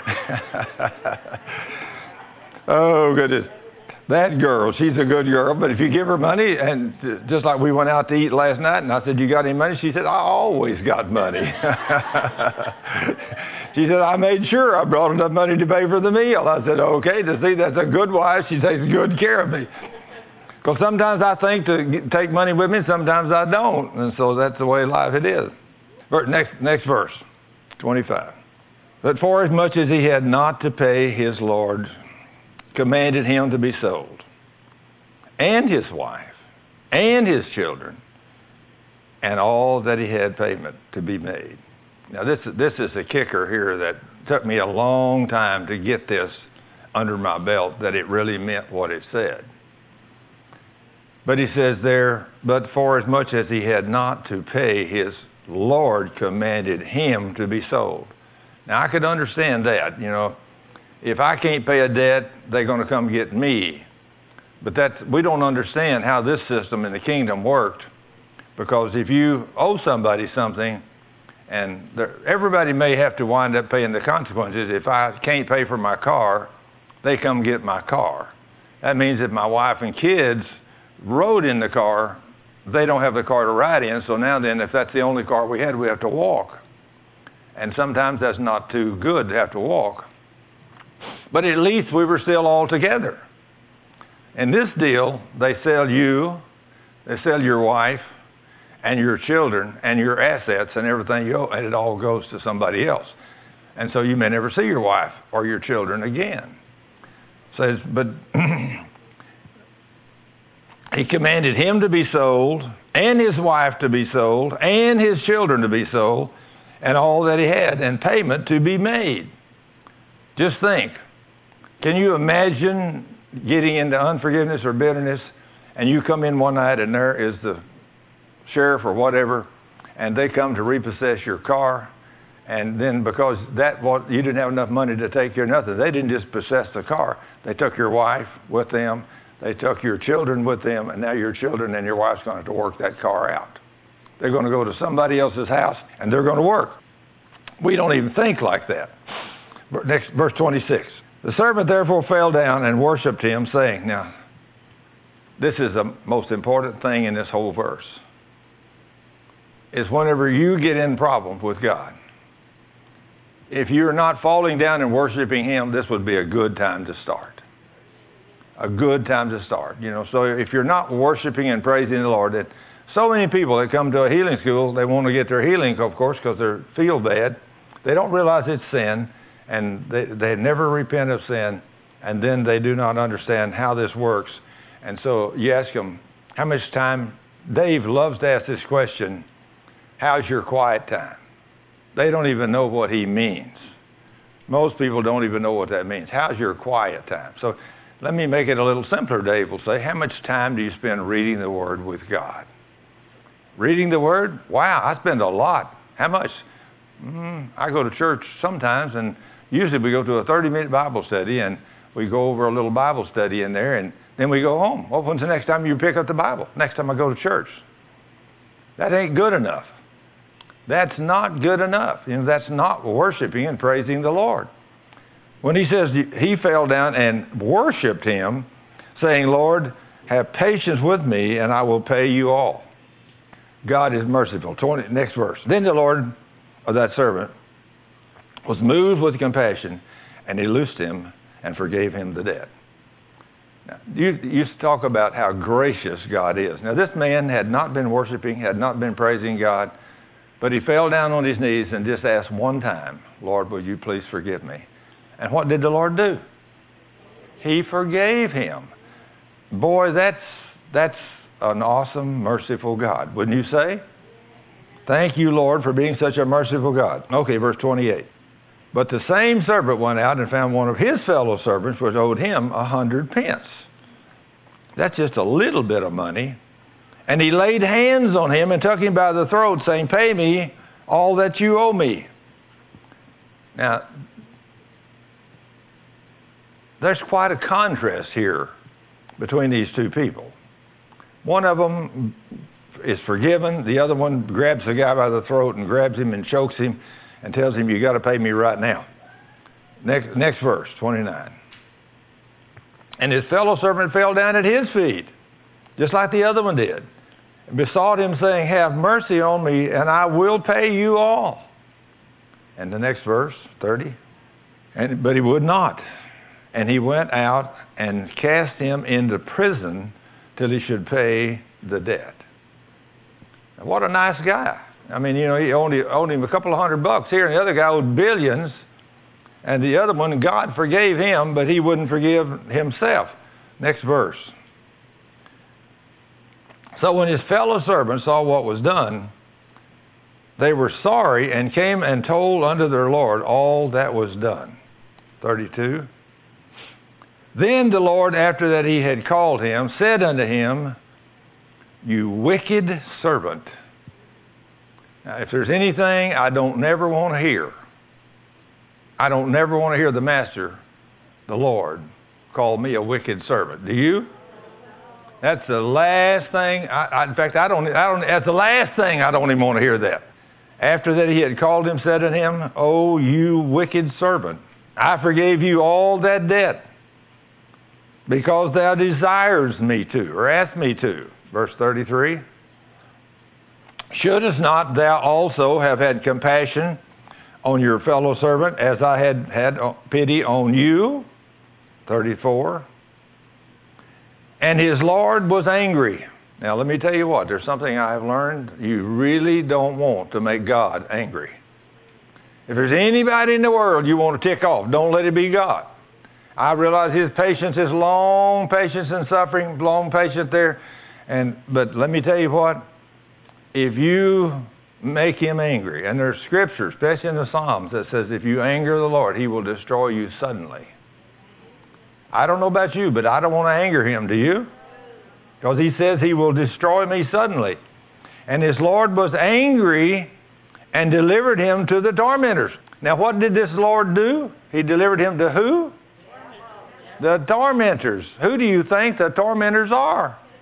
Oh, goodness. That girl, she's a good girl, but if you give her money, and just like we went out to eat last night, and I said, you got any money? She said, I always got money. She said, I made sure I brought enough money to pay for the meal. I said, okay, to see that's a good wife. She takes good care of me. Because sometimes I think to get, take money with me, and sometimes I don't. And so that's the way life it is. Next, next verse, twenty-five. But for as much as he had not to pay, his Lord commanded him to be sold, and his wife, and his children, and all that he had payment to be made. Now this, this is a kicker here that took me a long time to get this under my belt, that it really meant what it said. But he says there, but for as much as he had not to pay, his Lord commanded him to be sold. Now I could understand that, you know, if I can't pay a debt, they're going to come get me. But that's, we don't understand how this system in the kingdom worked, because if you owe somebody something, and there, everybody may have to wind up paying the consequences. If I can't pay for my car, they come get my car. That means if my wife and kids rode in the car, they don't have the car to ride in, so now then, if that's the only car we had, we have to walk. And sometimes that's not too good to have to walk. But at least we were still all together. In this deal, they sell you, they sell your wife, and your children, and your assets, and everything you owe, and it all goes to somebody else. And so you may never see your wife or your children again. Says, but he commanded him to be sold, and his wife to be sold, and his children to be sold, and all that he had, and payment to be made. Just think, can you imagine getting into unforgiveness or bitterness, and you come in one night and there is the sheriff or whatever, and they come to repossess your car, and then because that what you didn't have enough money to take care of nothing, they didn't just possess the car. They took your wife with them, they took your children with them, and now your children and your wife's going to have to work that car out. They're going to go to somebody else's house and they're going to work. We don't even think like that. Next, verse twenty-six. The servant therefore fell down and worshiped him, saying, now, this is the most important thing in this whole verse, is whenever you get in problems with God, if you're not falling down and worshiping him, this would be a good time to start. A good time to start. You know, so if you're not worshiping and praising the Lord, that so many people that come to a healing school, they want to get their healing, of course, because they feel bad. They don't realize it's sin, and they, they never repent of sin, and then they do not understand how this works. And so you ask them, how much time? Dave loves to ask this question, how's your quiet time? They don't even know what he means. Most people don't even know what that means. How's your quiet time? So let me make it a little simpler, Dave will say. How much time do you spend reading the Word with God? Reading the Word? Wow, I spend a lot. How much? Mm, I go to church sometimes, and usually we go to a thirty-minute Bible study, and we go over a little Bible study in there, and then we go home. Well, when's the next time you pick up the Bible? Next time I go to church. That ain't good enough. That's not good enough. You know, that's not worshiping and praising the Lord. When he says he fell down and worshiped him, saying, Lord, have patience with me, and I will pay you all. God is merciful. twenty, next verse. Then the Lord of that servant was moved with compassion, and he loosed him and forgave him the debt. Now, you used to talk about how gracious God is. Now, this man had not been worshiping, had not been praising God, but he fell down on his knees and just asked one time, Lord, will you please forgive me? And what did the Lord do? He forgave him. Boy, that's that's an awesome, merciful God, wouldn't you say? Thank you, Lord, for being such a merciful God. Okay, verse twenty-eight. But the same servant went out and found one of his fellow servants which owed him a hundred pence. That's just a little bit of money. And he laid hands on him and took him by the throat, saying, pay me all that you owe me. Now, there's quite a contrast here between these two people. One of them is forgiven. The other one grabs the guy by the throat and grabs him and chokes him and tells him, you got to pay me right now. Next, next verse, twenty-nine. And his fellow servant fell down at his feet, just like the other one did, and besought him, saying, have mercy on me, and I will pay you all. And the next verse, thirty. And, but he would not. And he went out and cast him into prison till he should pay the debt. And what a nice guy. I mean, you know, he only owed him a couple of hundred bucks here, and the other guy owed billions. And the other one, God forgave him, but he wouldn't forgive himself. Next verse. So when his fellow servants saw what was done, they were sorry and came and told unto their Lord all that was done. thirty-two. Then the Lord, after that he had called him, said unto him, you wicked servant. Now, if there's anything I don't never want to hear, I don't never want to hear the master, the Lord, call me a wicked servant. Do you? That's the last thing. I, I, in fact, I don't. I don't. That's the last thing I don't even want to hear that. After that, he had called him, said unto him, "O you wicked servant, I forgave you all that debt, because thou desires me to, or asked me to." Verse thirty-three. Shouldest not thou also have had compassion on your fellow servant, as I had had pity on you? thirty-four. And his Lord was angry. Now let me tell you what, there's something I have learned. You really don't want to make God angry. If there's anybody in the world you want to tick off, don't let it be God. I realize his patience is long, patience and suffering, long patience there. And but let me tell you what, if you make him angry, and there's scripture, especially in the Psalms, that says if you anger the Lord, he will destroy you suddenly. I don't know about you, but I don't want to anger him, do you? Because he says he will destroy me suddenly. And his Lord was angry and delivered him to the tormentors. Now what did this Lord do? He delivered him to who? The tormentors. Who do you think the tormentors are?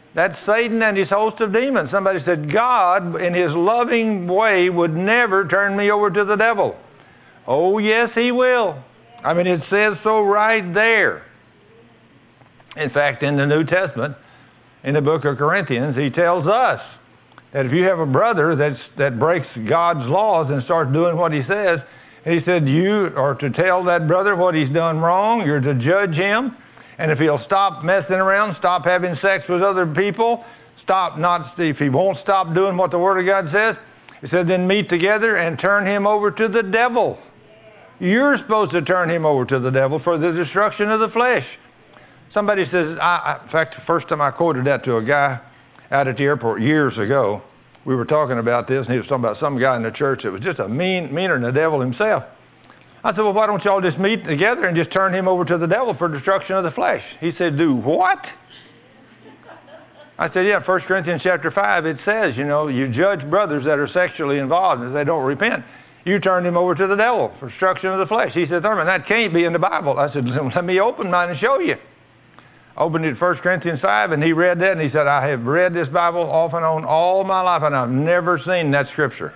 That's Satan and his host of demons. Somebody said, God, in his loving way, would never turn me over to the devil. Oh, yes, he will. I mean, it says so right there. In fact, in the New Testament, in the book of Corinthians, he tells us that if you have a brother that's, that breaks God's laws and starts doing what he says, he said you are to tell that brother what he's done wrong. You're to judge him. And if he'll stop messing around, stop having sex with other people, stop not, if he won't stop doing what the Word of God says, he said, then meet together and turn him over to the devil. You're supposed to turn him over to the devil for the destruction of the flesh. Somebody says, I, I, in fact, the first time I quoted that to a guy out at the airport years ago, we were talking about this, and he was talking about some guy in the church that was just a mean, meaner than the devil himself. I said, well, why don't y'all just meet together and just turn him over to the devil for destruction of the flesh? He said, do what? I said, yeah, First Corinthians chapter five, it says, you know, you judge brothers that are sexually involved, and if they don't repent, you turn him over to the devil for destruction of the flesh. He said, Thurman, that can't be in the Bible. I said, let me open mine and show you. Opened it First Corinthians five, and he read that, and he said, I have read this Bible off and on all my life, and I've never seen that scripture.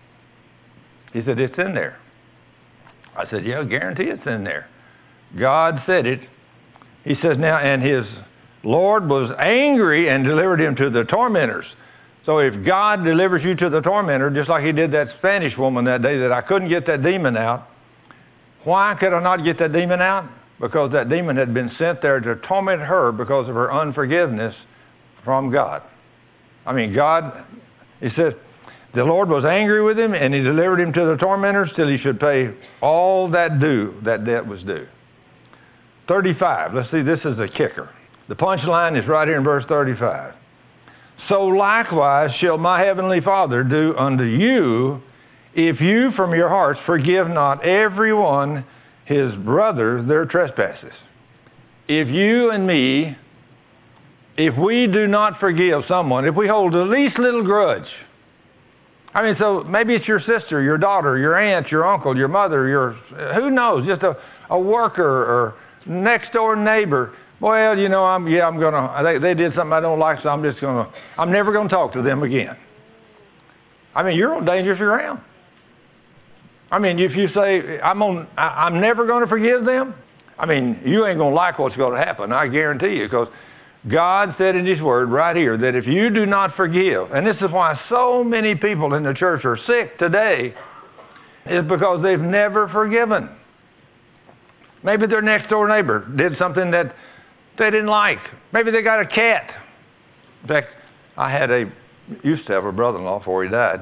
He said, it's in there. I said, yeah, I guarantee it's in there. God said it. He says now, and his Lord was angry and delivered him to the tormentors. So if God delivers you to the tormentor, just like he did that Spanish woman that day that I couldn't get that demon out, why could I not get that demon out? Because that demon had been sent there to torment her because of her unforgiveness from God. I mean, God, he says, the Lord was angry with him, and he delivered him to the tormentors till he should pay all that due, that debt was due. thirty-five, let's see, this is the kicker. The punchline is right here in verse thirty-five. So likewise shall my heavenly Father do unto you, if you from your hearts forgive not every one his brothers their trespasses. If you and me, if we do not forgive someone, if we hold the least little grudge, I mean, so maybe it's your sister, your daughter, your aunt, your uncle, your mother, your, who knows, just a, a worker or next door neighbor. Well, you know, I'm, yeah, I'm going to, they, they did something I don't like, so I'm just going to, I'm never going to talk to them again. I mean, you're on dangerous ground. I mean, if you say, I'm on, I, I'm never going to forgive them, I mean, you ain't going to like what's going to happen, I guarantee you, because God said in his word right here that if you do not forgive, and this is why so many people in the church are sick today, is because they've never forgiven. Maybe their next door neighbor did something that they didn't like. Maybe they got a cat. In fact, I had a, used to have a brother-in-law before he died.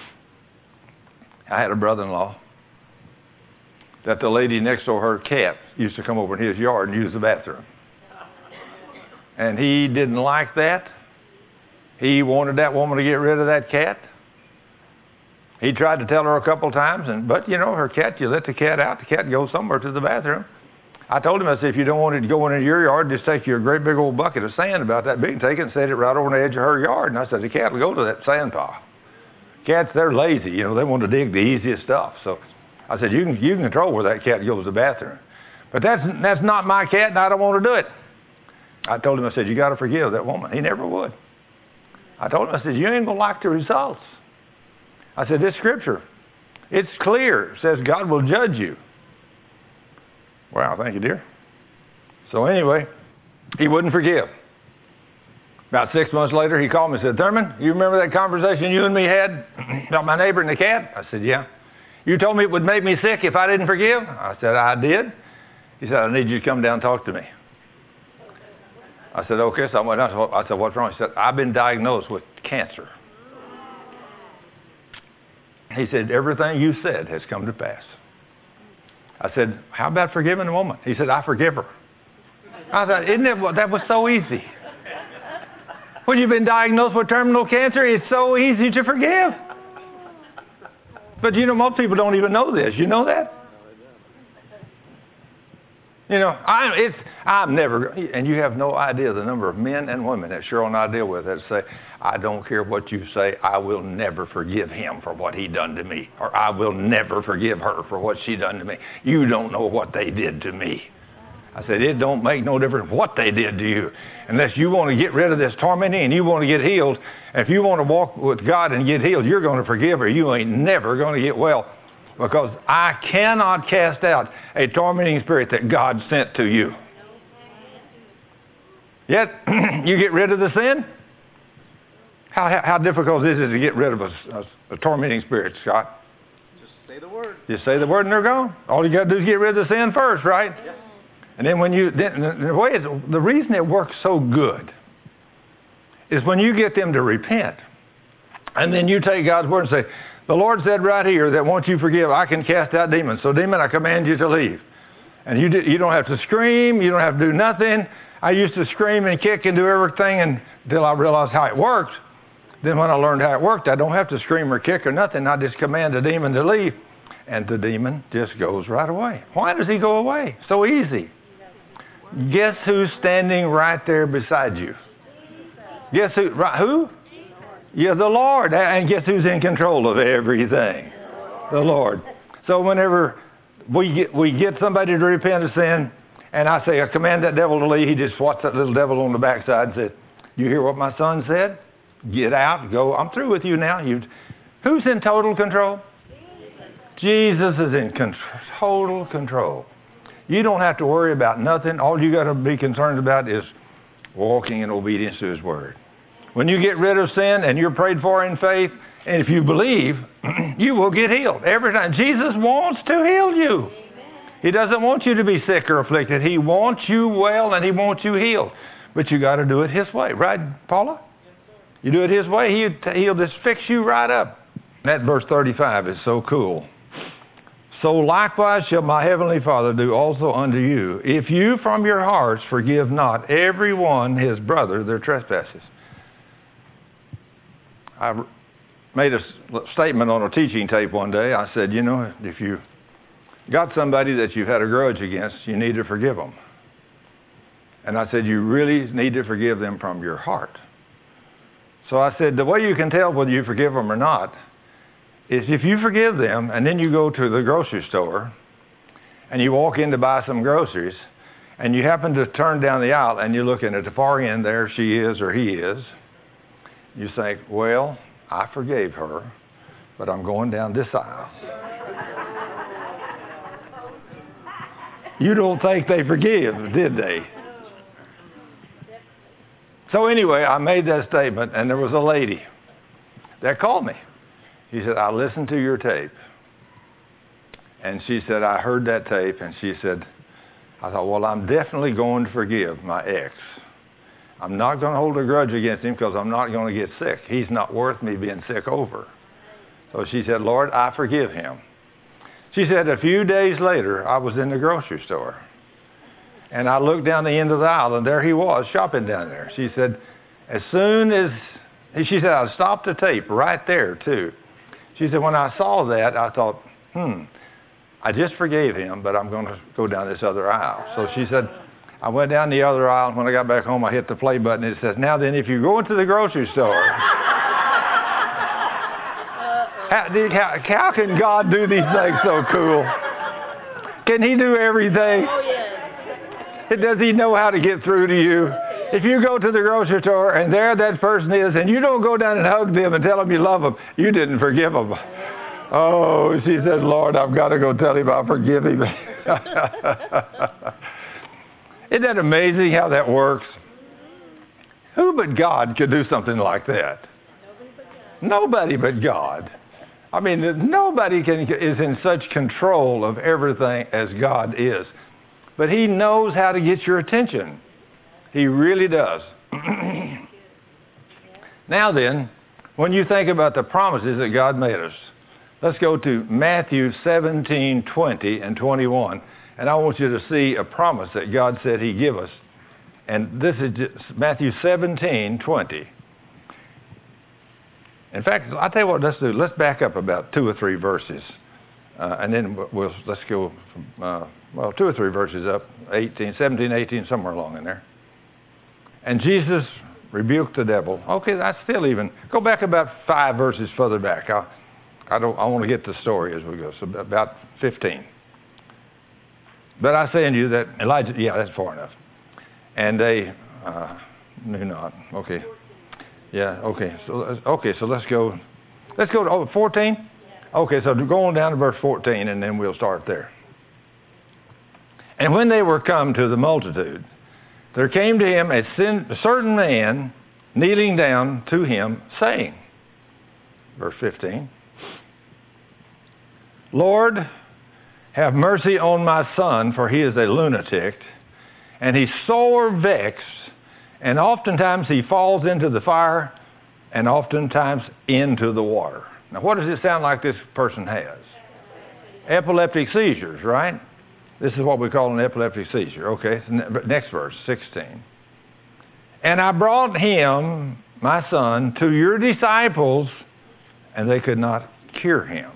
I had a brother-in-law that the lady next door, her cat, used to come over in his yard and use the bathroom. And he didn't like that. He wanted that woman to get rid of that cat. He tried to tell her a couple times, and but you know, her cat, you let the cat out, the cat goes somewhere to the bathroom. I told him, I said, if you don't want it to go into your yard, just take your great big old bucket of sand about that big, take it and set it right over the edge of her yard. And I said, the cat will go to that sand pile. Cats, they're lazy, you know, they want to dig the easiest stuff. So I said, you can, you can control where that cat goes to the bathroom. But that's, that's not my cat, and I don't want to do it. I told him, I said, you got to forgive that woman. He never would. I told him, I said, you ain't going to like the results. I said, this scripture, it's clear. It says God will judge you. Wow, thank you, dear. So anyway, he wouldn't forgive. About six months later, he called me and said, Thurman, you remember that conversation you and me had about my neighbor and the cat? I said, yeah. You told me it would make me sick if I didn't forgive? I said, I did. He said, I need you to come down and talk to me. I said, okay. So I went out. I said, what's wrong? He said, I've been diagnosed with cancer. He said, everything you said has come to pass. I said, how about forgiving the woman? He said, I forgive her. I thought, isn't it, that was so easy. When you've been diagnosed with terminal cancer, it's so easy to forgive. But you know, most people don't even know this. You know that? You know, I, it's, I'm never, and you have no idea the number of men and women that Cheryl and I deal with that say, I don't care what you say, I will never forgive him for what he done to me. Or I will never forgive her for what she done to me. You don't know what they did to me. I said, it don't make no difference what they did to you. Unless you want to get rid of this tormenting and you want to get healed. If you want to walk with God and get healed, you're going to forgive her. You ain't never going to get well. Because I cannot cast out a tormenting spirit that God sent to you. Yet, you get rid of the sin? How, how, how difficult is it to get rid of a, a, a tormenting spirit, Scott? Just say the word. Just say the word and they're gone. All you got to do is get rid of the sin first, right? Yes. And then when you, then the way it's, the reason it works so good is when you get them to repent. And then you take God's word and say, the Lord said right here that once you forgive, I can cast out demons. So demon, I command you to leave. And you, do, you don't have to scream. You don't have to do nothing. I used to scream and kick and do everything until I realized how it worked. Then when I learned how it worked, I don't have to scream or kick or nothing. I just command the demon to leave. And the demon just goes right away. Why does he go away? So easy. Guess who's standing right there beside you? Guess who? Right, who? Yeah, the Lord. And guess who's in control of everything? The Lord. So whenever we get, we get somebody to repent of sin, and I say, I command that devil to leave, he just swats that little devil on the backside and said, you hear what my son said? Get out, go. I'm through with you now. You, who's in total control? Jesus is in con- total control. You don't have to worry about nothing. All you got to be concerned about is walking in obedience to his word. When you get rid of sin and you're prayed for in faith, and if you believe, you will get healed. Every time. Jesus wants to heal you. He doesn't want you to be sick or afflicted. He wants you well and he wants you healed. But you got to do it his way. Right, Paula? You do it his way, he'll, he'll just fix you right up. That verse thirty-five is so cool. So likewise shall my heavenly Father do also unto you, if you from your hearts forgive not every one his brother their trespasses. I made a statement on a teaching tape one day. I said, you know, if you got somebody that you've had a grudge against, you need to forgive them. And I said, you really need to forgive them from your heart. So I said, the way you can tell whether you forgive them or not is if you forgive them and then you go to the grocery store and you walk in to buy some groceries and you happen to turn down the aisle and you're looking at the far end, there she is or he is. You say, well, I forgave her, but I'm going down this aisle. You don't think they forgive, did they? So anyway, I made that statement, and there was a lady that called me. She said, I listened to your tape. And she said, I heard that tape, and she said, I thought, well, I'm definitely going to forgive my ex. I'm not going to hold a grudge against him because I'm not going to get sick. He's not worth me being sick over. So she said, Lord, I forgive him. She said, a few days later, I was in the grocery store. And I looked down the end of the aisle, and there he was, shopping down there. She said, as soon as, she said, I stopped the tape right there, too. She said, when I saw that, I thought, hmm, I just forgave him, but I'm going to go down this other aisle. So she said, I went down the other aisle, and when I got back home, I hit the play button, and it says, now then, if you go into the grocery store, how, how, how can God do these things so cool? Can he do everything? Oh, yes. Does he know how to get through to you? If you go to the grocery store and there that person is and you don't go down and hug them and tell them you love them, you didn't forgive them. Oh, she said, Lord, I've got to go tell him I forgive him. Isn't that amazing how that works? Who but God could do something like that? Nobody but God. I mean, nobody can, is in such control of everything as God is. But he knows how to get your attention. He really does. Now then, when you think about the promises that God made us, let's go to Matthew seventeen, twenty and twenty-one. And I want you to see a promise that God said he'd give us. And this is just Matthew seventeen, twenty. In fact, I'll tell you what, let's do. Let's back up about two or three verses. Uh, and then we'll, let's go, from, uh, well, two or three verses up, eighteen, seventeen, eighteen, somewhere along in there. And Jesus rebuked the devil. Okay, that's still even. Go back about five verses further back. I, I don't. I want to get the story as we go. So about fifteen. But I say unto you that Elijah, yeah, that's far enough. And they uh, knew not. Okay. Yeah, okay. So, okay, so let's go. Let's go to oh, fourteen? Okay, so go on down to verse fourteen, and then we'll start there. And when they were come to the multitude, there came to him a, sin, a certain man kneeling down to him, saying, verse fifteen, Lord, have mercy on my son, for he is a lunatic, and he's sore vexed, and oftentimes he falls into the fire, and oftentimes into the water. Now, what does it sound like this person has? Epileptic seizures, right? This is what we call an epileptic seizure. Okay, next verse, sixteen. And I brought him, my son, to your disciples, and they could not cure him.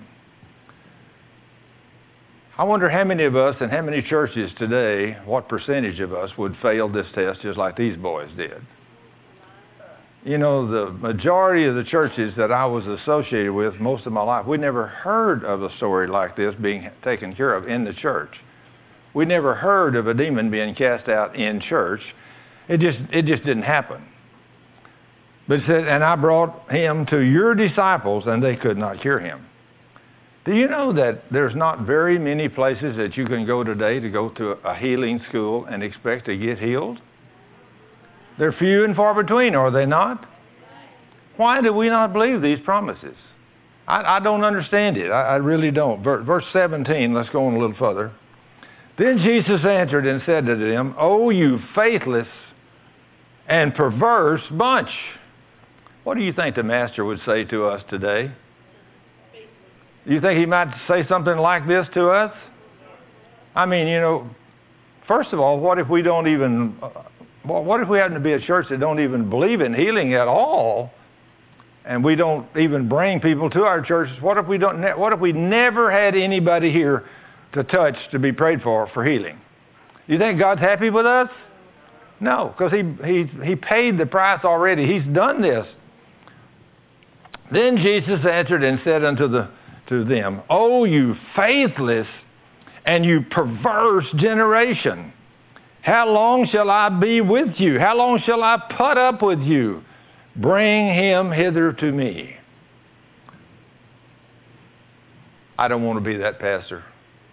I wonder how many of us and how many churches today, what percentage of us would fail this test just like these boys did. You know, the majority of the churches that I was associated with most of my life, we never heard of a story like this being taken care of in the church. We never heard of a demon being cast out in church. It just, it just didn't happen. But it said, and I brought him to your disciples, and they could not cure him. Do you know that there's not very many places that you can go today to go to a healing school and expect to get healed? They're few and far between, are they not? Why do we not believe these promises? I, I don't understand it. I, I really don't. Verse, verse seventeen, let's go on a little further. Then Jesus answered and said to them, O you faithless and perverse bunch. What do you think the Master would say to us today? Do you think he might say something like this to us? I mean, you know, first of all, what if we don't even, well, what if we happen to be a church that don't even believe in healing at all, and we don't even bring people to our churches? What if we don't? What if we never had anybody here to touch, to be prayed for, for healing? You think God's happy with us? No, because he, he, he paid the price already. He's done this. Then Jesus answered and said unto the to them, O you faithless and you perverse generation, how long shall I be with you? How long shall I put up with you? Bring him hither to me. I don't want to be that pastor.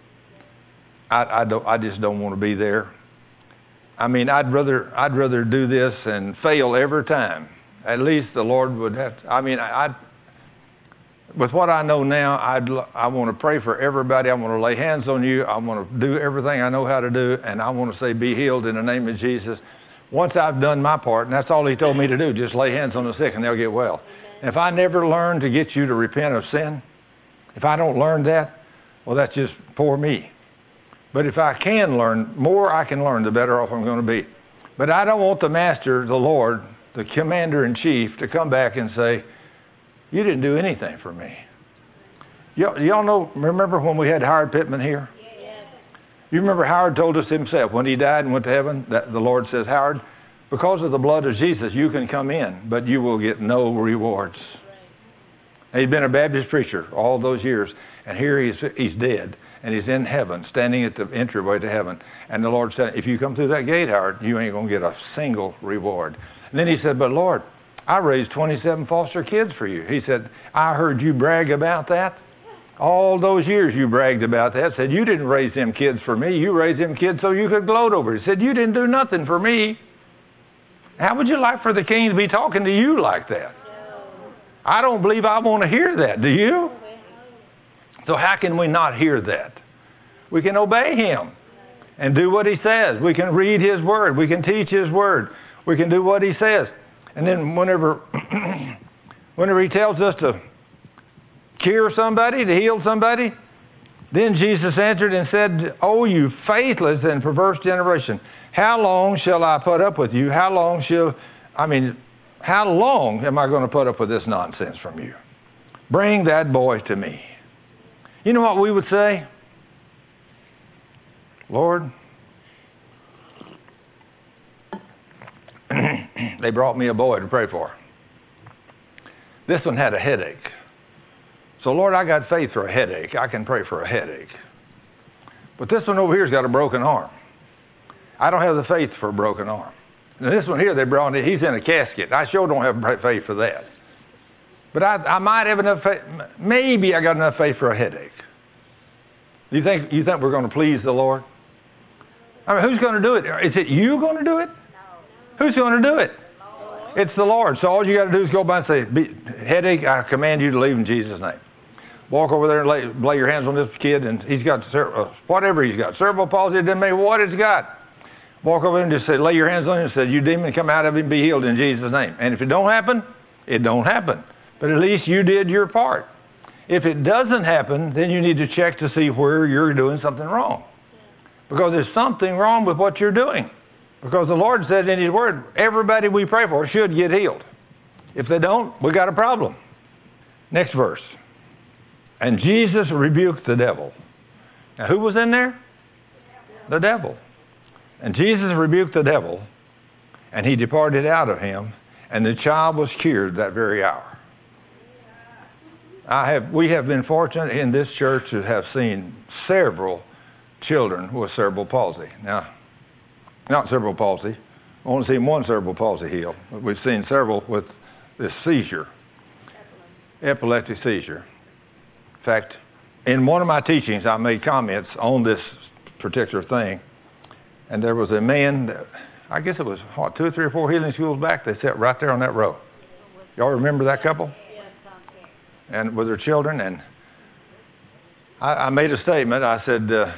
I, I, don't, I just don't want to be there. I mean, I'd rather, I'd rather do this and fail every time. At least the Lord would have to, I mean, I, I'd, with what I know now, I'd, I want to pray for everybody. I want to lay hands on you. I want to do everything I know how to do, and I want to say, be healed in the name of Jesus. Once I've done my part, and that's all he told me to do, just lay hands on the sick and they'll get well. If I never learn to get you to repent of sin, if I don't learn that, well, that's just poor me. But if I can learn, more I can learn, the better off I'm going to be. But I don't want the Master, the Lord, the Commander-in-Chief, to come back and say, you didn't do anything for me. Y'all, y'all know, remember when we had Howard Pittman here? Yes. You remember Howard told us himself, when he died and went to heaven, that the Lord says, Howard, because of the blood of Jesus, you can come in, but you will get no rewards. Right. He'd been a Baptist preacher all those years, and here he's, he's dead, and he's in heaven, standing at the entryway to heaven. And the Lord said, if you come through that gate, Howard, you ain't going to get a single reward. And then he said, but Lord, I raised twenty-seven foster kids for you. He said, I heard you brag about that. All those years you bragged about that. Said, you didn't raise them kids for me. You raised them kids so you could gloat over it. He said, you didn't do nothing for me. How would you like for the king to be talking to you like that? I don't believe I want to hear that. Do you? So how can we not hear that? We can obey him and do what he says. We can read his word. We can teach his word. We can do what he says. And then whenever, whenever he tells us to cure somebody, to heal somebody, then Jesus answered and said, O you faithless and perverse generation, how long shall I put up with you? How long shall, I mean, how long am I going to put up with this nonsense from you? Bring that boy to me. You know what we would say? Lord, they brought me a boy to pray for. This one had a headache. So, Lord, I got faith for a headache. I can pray for a headache. But this one over here's got a broken arm. I don't have the faith for a broken arm. Now this one here, they brought in, he's in a casket. I sure don't have faith for that. But I, I might have enough faith. Maybe I got enough faith for a headache. You think, you think we're going to please the Lord? I mean, who's going to do it? Is it you going to do it? Who's going to do it? It's the Lord. So all you got to do is go by and say, Be, headache, I command you to leave in Jesus' name. Walk over there and lay, lay your hands on this kid, and he's got uh, whatever he's got. Cerebral palsy, it doesn't matter what it's got. Walk over and just say, lay your hands on him and say, you demon, come out of him, be healed in Jesus' name. And if it don't happen, it don't happen. But at least you did your part. If it doesn't happen, then you need to check to see where you're doing something wrong. Because there's something wrong with what you're doing. Because the Lord said in His Word, everybody we pray for should get healed. If they don't, we got a problem. Next verse. And Jesus rebuked the devil. Now who was in there? The devil. And Jesus rebuked the devil, and he departed out of him, and the child was cured that very hour. I have, we have been fortunate in this church to have seen several children with cerebral palsy. Now, not cerebral palsy. I've only seen one cerebral palsy healed. But we've seen several with this seizure, epileptic seizure. In fact, in one of my teachings, I made comments on this particular thing. And there was a man, that, I guess it was what, two or three or four healing schools back, they sat right there on that row. Y'all remember that couple? And with their children. And I, I made a statement. I said, uh,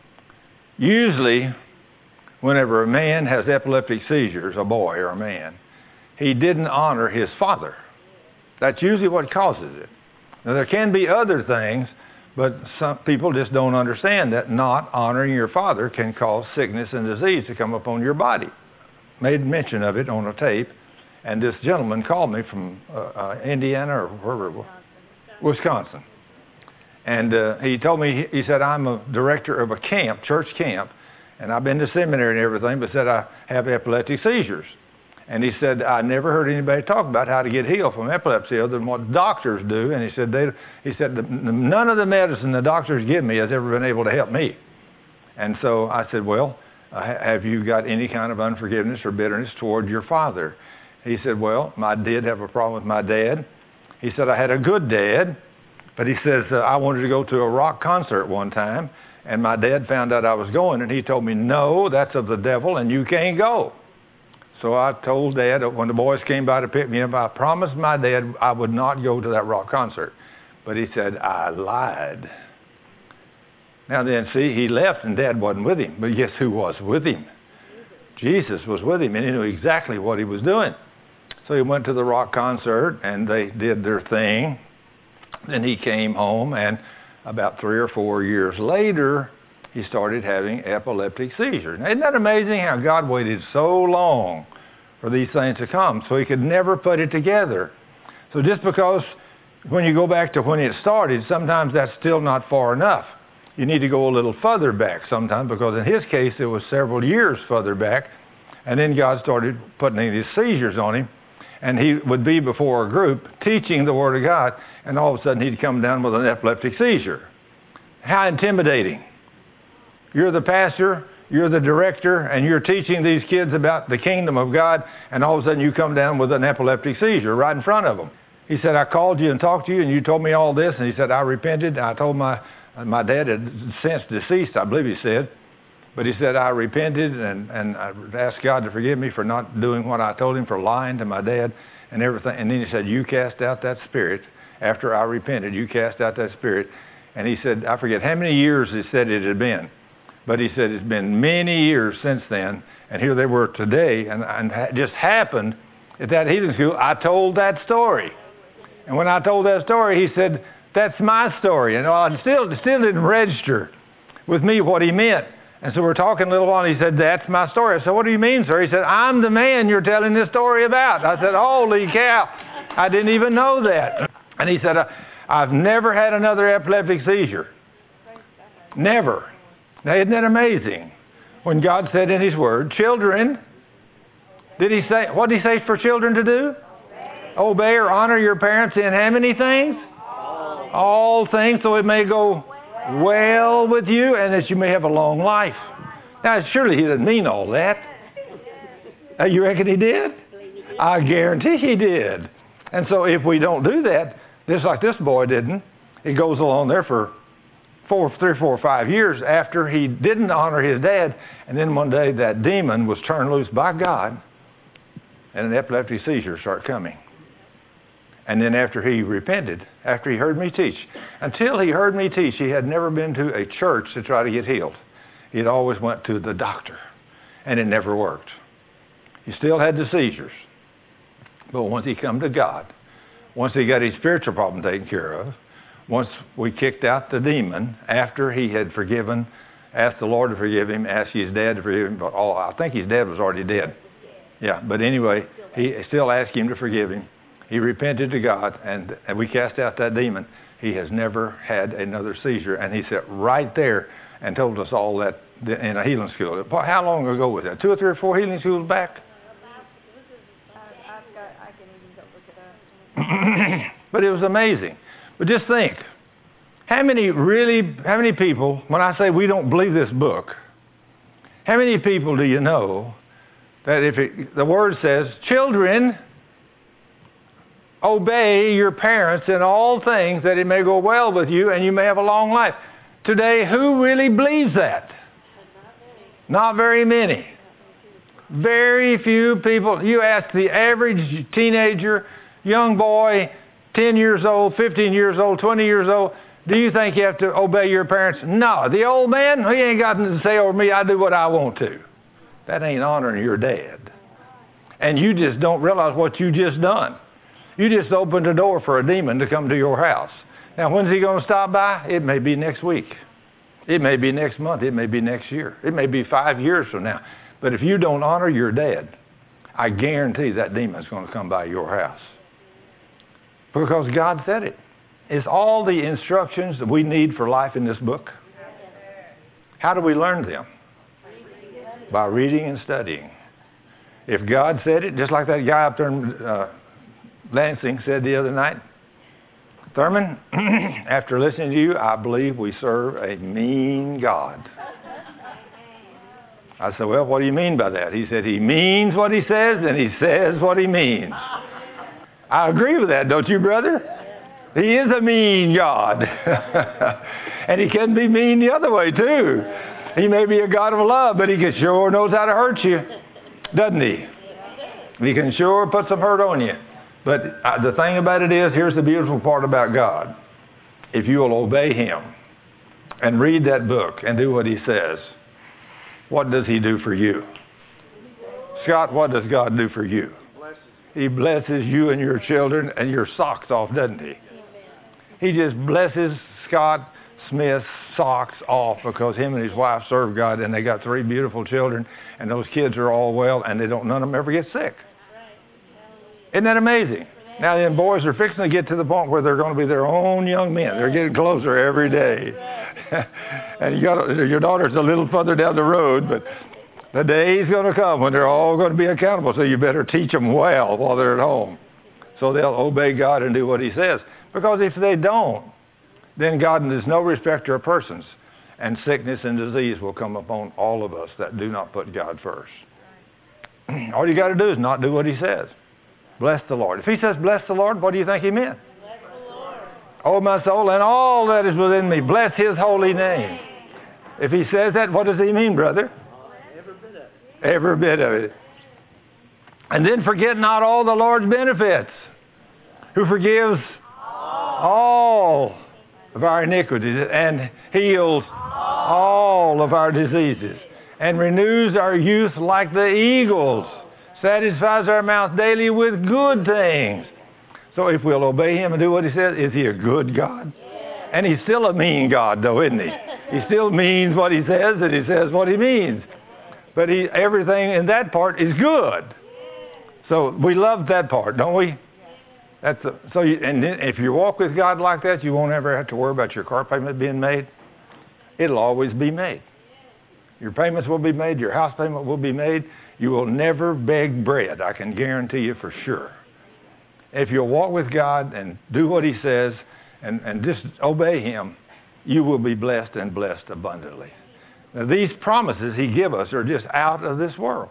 usually, whenever a man has epileptic seizures, a boy or a man, he didn't honor his father. That's usually what causes it. Now, there can be other things, but some people just don't understand that not honoring your father can cause sickness and disease to come upon your body. Made mention of it on a tape, and this gentleman called me from uh, uh, Indiana or wherever it was, Wisconsin. And uh, he told me, he said, I'm a director of a camp, church camp, and I've been to seminary and everything, but said I have epileptic seizures. And he said, I never heard anybody talk about how to get healed from epilepsy other than what doctors do. And he said, they, he said, none of the medicine the doctors give me has ever been able to help me. And so I said, well, uh, have you got any kind of unforgiveness or bitterness toward your father? He said, well, I did have a problem with my dad. He said, I had a good dad, but he says, uh, I wanted to go to a rock concert one time, and my dad found out I was going, and he told me, no, that's of the devil, and you can't go. So I told Dad, when the boys came by to pick me up, I promised my dad I would not go to that rock concert. But he said, I lied. Now then, see, he left and Dad wasn't with him. But guess who was with him? Jesus was with him, and he knew exactly what he was doing. So he went to the rock concert, and they did their thing. Then he came home, and about three or four years later, he started having epileptic seizures. Now, isn't that amazing how God waited so long for these things to come so he could never put it together? So just because when you go back to when it started, sometimes that's still not far enough. You need to go a little further back sometimes, because in his case, it was several years further back. And then God started putting these seizures on him. And he would be before a group teaching the Word of God, and all of a sudden he'd come down with an epileptic seizure. How intimidating. You're the pastor, you're the director, and you're teaching these kids about the kingdom of God, and all of a sudden you come down with an epileptic seizure right in front of them. He said, I called you and talked to you, and you told me all this, and he said, I repented. I told my, my dad had since deceased, I believe he said, but he said, I repented, and, and I asked God to forgive me for not doing what I told him, for lying to my dad and everything. And then he said, you cast out that spirit. After I repented, you cast out that spirit. And he said, I forget how many years he said it had been. But he said it's been many years since then, and here they were today, and, and it just happened at that healing school. I told that story. And when I told that story, he said, that's my story. And I still, still didn't register with me what he meant. And so we're talking a little while, and he said, that's my story. I said, what do you mean, sir? He said, I'm the man you're telling this story about. I said, holy cow, I didn't even know that. And he said, I've never had another epileptic seizure. Never. Now, isn't that amazing? When God said in His Word, children, did He say, what did He say for children to do? Obey, Obey or honor your parents in how many things? All, All things, so it may go well with you, and that you may have a long life. Now, surely he didn't mean all that. Uh, you reckon he did? I guarantee he did. And so if we don't do that, just like this boy didn't, it goes along there for four, three, four, five years after he didn't honor his dad. And then one day that demon was turned loose by God, and an epileptic seizure started coming. And then after he repented, after he heard me teach, until he heard me teach, he had never been to a church to try to get healed. He had always went to the doctor, and it never worked. He still had the seizures. But once he come to God, once he got his spiritual problem taken care of, once we kicked out the demon, after he had forgiven, asked the Lord to forgive him, asked his dad to forgive him, but all, I think his dad was already dead. Yeah, but anyway, he still asked him to forgive him. He repented to God, and, and we cast out that demon. He has never had another seizure, and he sat right there and told us all that in a healing school. How long ago was that? Two or three or four healing schools back? But it was amazing. But just think, how many really, how many people, when I say we don't believe this book, how many people do you know that if it, the word says, children, obey your parents in all things that it may go well with you and you may have a long life. Today, who really believes that? Not very many. Very few people. You ask the average teenager, young boy, ten years old, fifteen years old, twenty years old, do you think you have to obey your parents? No. The old man, he ain't got nothing to say over me. I do what I want to. That ain't honoring your dad. And you just don't realize what you just done. You just opened the door for a demon to come to your house. Now, when's he going to stop by? It may be next week. It may be next month. It may be next year. It may be five years from now. But if you don't honor your dad, I guarantee that demon's going to come by your house. Because God said it. It's all the instructions that we need for life in this book. How do we learn them? By reading and studying. If God said it, just like that guy up there in uh, Lansing said the other night, Thurman, after listening to you, I believe we serve a mean God. I said, well, what do you mean by that? He said, he means what he says, and he says what he means. I agree with that, don't you, brother? He is a mean God. And he can be mean the other way, too. He may be a God of love, but he can sure knows how to hurt you, doesn't he? He can sure put some hurt on you. But uh, the thing about it is, here's the beautiful part about God. If you will obey him and read that book and do what he says, what does he do for you? Scott, what does God do for you? He blesses you and your children and your socks off, doesn't he? He just blesses Scott Smith's socks off because him and his wife serve God, and they got three beautiful children, and those kids are all well, and they don't none of them ever get sick. Isn't that amazing? Now, then boys are fixing to get to the point where they're going to be their own young men. They're getting closer every day. And you got your daughter's a little further down the road, but the day's going to come when they're all going to be accountable, so you better teach them well while they're at home so they'll obey God and do what he says. Because if they don't, then God is no respecter of persons, and sickness and disease will come upon all of us that do not put God first. All you got to do is not do what he says. Bless the Lord. If he says bless the Lord, what do you think he meant? Bless the Lord. Oh, my soul, and all that is within me, bless his holy name. If he says that, what does he mean, brother? Every bit of it. Every bit of it. And then forget not all the Lord's benefits, who forgives all of our iniquities and heals all of our diseases and renews our youth like the eagles, satisfies our mouth daily with good things. So if we'll obey him and do what he says, is he a good God? And he's still a mean God, though, isn't he? He still means what he says, and he says what he means. But he, everything in that part is good. So we love that part, don't we? That's a, so. You, and then if you walk with God like that, you won't ever have to worry about your car payment being made. It'll always be made. Your payments will be made. Your house payment will be made. You will never beg bread. I can guarantee you for sure. If you'll walk with God and do what he says and, and just obey him, you will be blessed and blessed abundantly. Now, these promises he gives us are just out of this world.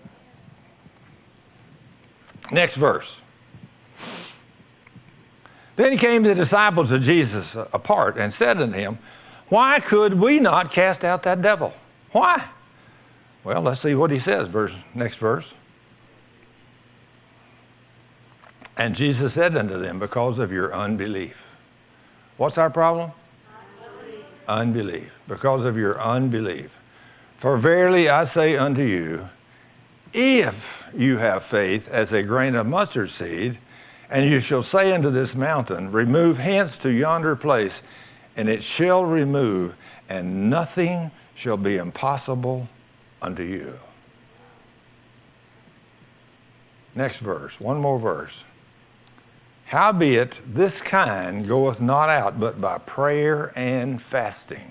Next verse. Then came the disciples of Jesus apart and said unto him, why could we not cast out that devil? Why? Well, let's see what he says. Verse, next verse. And Jesus said unto them, because of your unbelief. What's our problem? Unbelief. Unbelief. Because of your unbelief. For verily I say unto you, if you have faith as a grain of mustard seed, and you shall say unto this mountain, remove hence to yonder place, and it shall remove, and nothing shall be impossible unto you. Next verse, one more verse. Howbeit this kind goeth not out but by prayer and fasting.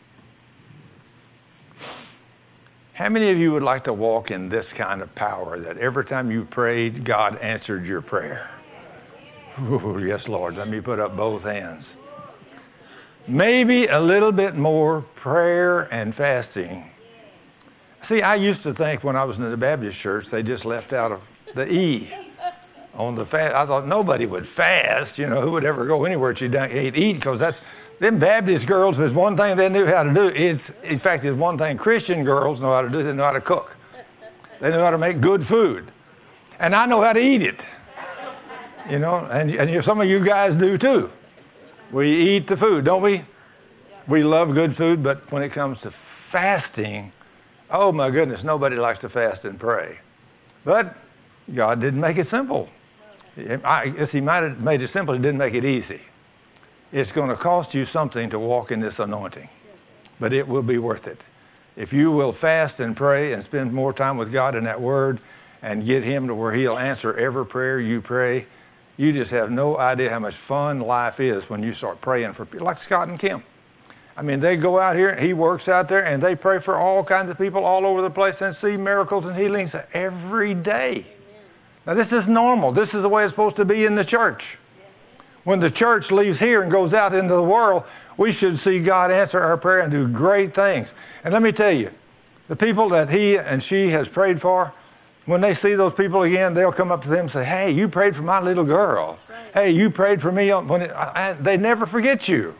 How many of you would like to walk in this kind of power that every time you prayed, God answered your prayer? Ooh, yes, Lord. Let me put up both hands. Maybe a little bit more prayer and fasting. See, I used to think when I was in the Baptist church, they just left out of the E on the fast. I thought nobody would fast. You know, who would ever go anywhere that you don't eat? Because that's, them Baptist girls, there's one thing they knew how to do. It's, in fact, there's one thing Christian girls know how to do. They know how to cook. They know how to make good food. And I know how to eat it. You know, and, and some of you guys do too. We eat the food, don't we? We love good food, but when it comes to fasting, oh my goodness, nobody likes to fast and pray. But God didn't make it simple. I guess he might have made it simple, he didn't make it easy. It's going to cost you something to walk in this anointing, but it will be worth it. If you will fast and pray and spend more time with God in that word and get him to where he'll answer every prayer you pray, you just have no idea how much fun life is when you start praying for people like Scott and Kim. I mean, they go out here, he works out there, and they pray for all kinds of people all over the place and see miracles and healings every day. Now, this is normal. This is the way it's supposed to be in the church. When the church leaves here and goes out into the world, we should see God answer our prayer and do great things. And let me tell you, the people that he and she has prayed for, when they see those people again, they'll come up to them and say, hey, you prayed for my little girl. Right. Hey, you prayed for me. When it, I, I, they never forget you.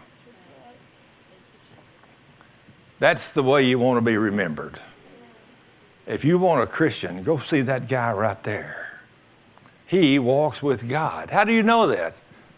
That's the way you want to be remembered. If you want a Christian, go see that guy right there. He walks with God. How do you know that?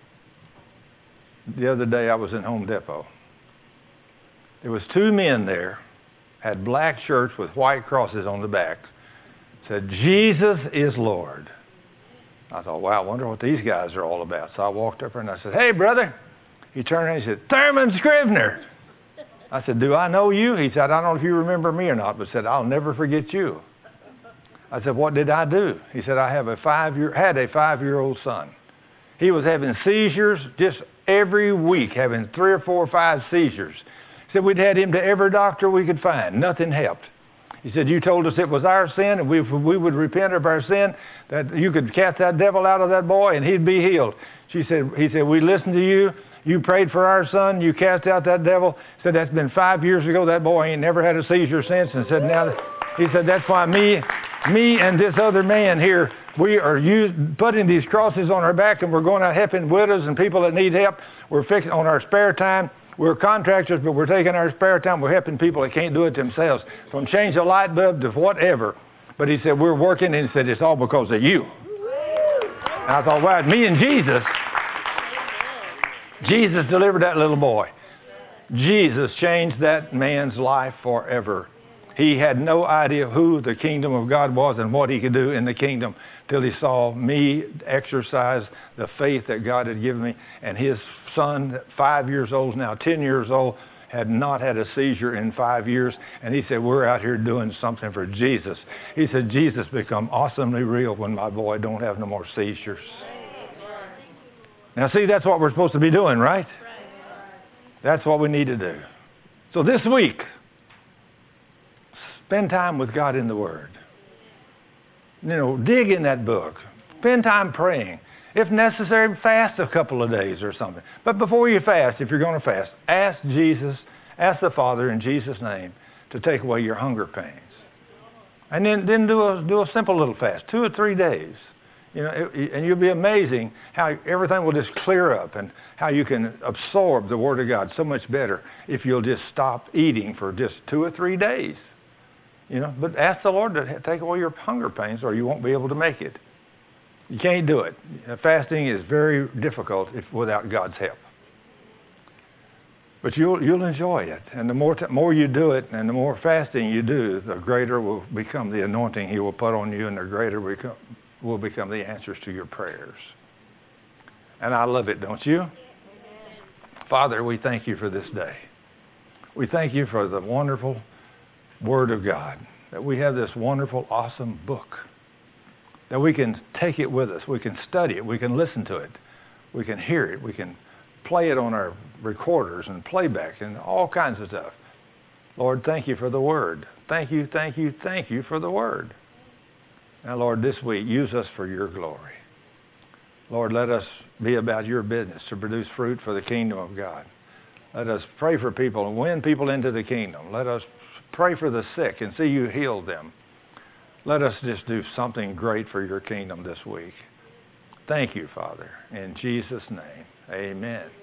The other day I was in Home Depot. There was two men there, had black shirts with white crosses on the back. Said, Jesus is Lord. I thought, wow, I wonder what these guys are all about. So I walked up there and I said, hey, brother. He turned around and he said, Thurman Scrivener. I said, do I know you? He said, I don't know if you remember me or not, but said, I'll never forget you. I said, what did I do? He said, I have a five-year, had a five-year-old son. He was having seizures just every week, having three or four or five seizures. He said, we'd had him to every doctor we could find. Nothing helped. He said, you told us it was our sin, and we, we would repent of our sin, that you could cast that devil out of that boy, and he'd be healed. She said, he said, we listened to you. You prayed for our son. You cast out that devil. Said, that's been five years ago. That boy ain't never had a seizure since. And said, now, that, he said, that's why me, me and this other man here, we are use, putting these crosses on our back, and we're going out helping widows and people that need help. We're fixing on our spare time. We're contractors, but we're taking our spare time. We're helping people that can't do it themselves, from change a light bulb to whatever. But he said, we're working, and he said, it's all because of you. And I thought, wow, me and Jesus, Jesus delivered that little boy. Jesus changed that man's life forever. He had no idea who the kingdom of God was and what he could do in the kingdom till he saw me exercise the faith that God had given me. And his son, five years old, now ten years old, had not had a seizure in five years. And he said, we're out here doing something for Jesus. He said, Jesus become awesomely real when my boy don't have no more seizures. Now, see, that's what we're supposed to be doing, right? That's what we need to do. So this week, spend time with God in the Word. You know, dig in that book. Spend time praying. If necessary, fast a couple of days or something. But before you fast, if you're going to fast, ask Jesus, ask the Father in Jesus' name to take away your hunger pains. And then, then do a do a simple little fast, two or three days. You know, it, and you'll be amazing how everything will just clear up and how you can absorb the Word of God so much better if you'll just stop eating for just two or three days. You know, but ask the Lord to take away your hunger pains or you won't be able to make it. You can't do it. Fasting is very difficult if without God's help. But you'll you'll enjoy it, and the more t- more you do it, and the more fasting you do, the greater will become the anointing He will put on you, and the greater become, will become the answers to your prayers. And I love it, don't you? Father, we thank you for this day. We thank you for the wonderful Word of God, that we have this wonderful, awesome book, that we can take it with us. We can study it. We can listen to it. We can hear it. We can play it on our recorders and playback and all kinds of stuff. Lord, thank you for the Word. Thank you, thank you, thank you for the Word. Now, Lord, this week, use us for your glory. Lord, let us be about your business to produce fruit for the kingdom of God. Let us pray for people and win people into the kingdom. Let us pray for the sick and see you heal them. Let us just do something great for your kingdom this week. Thank you, Father. In Jesus' name, amen.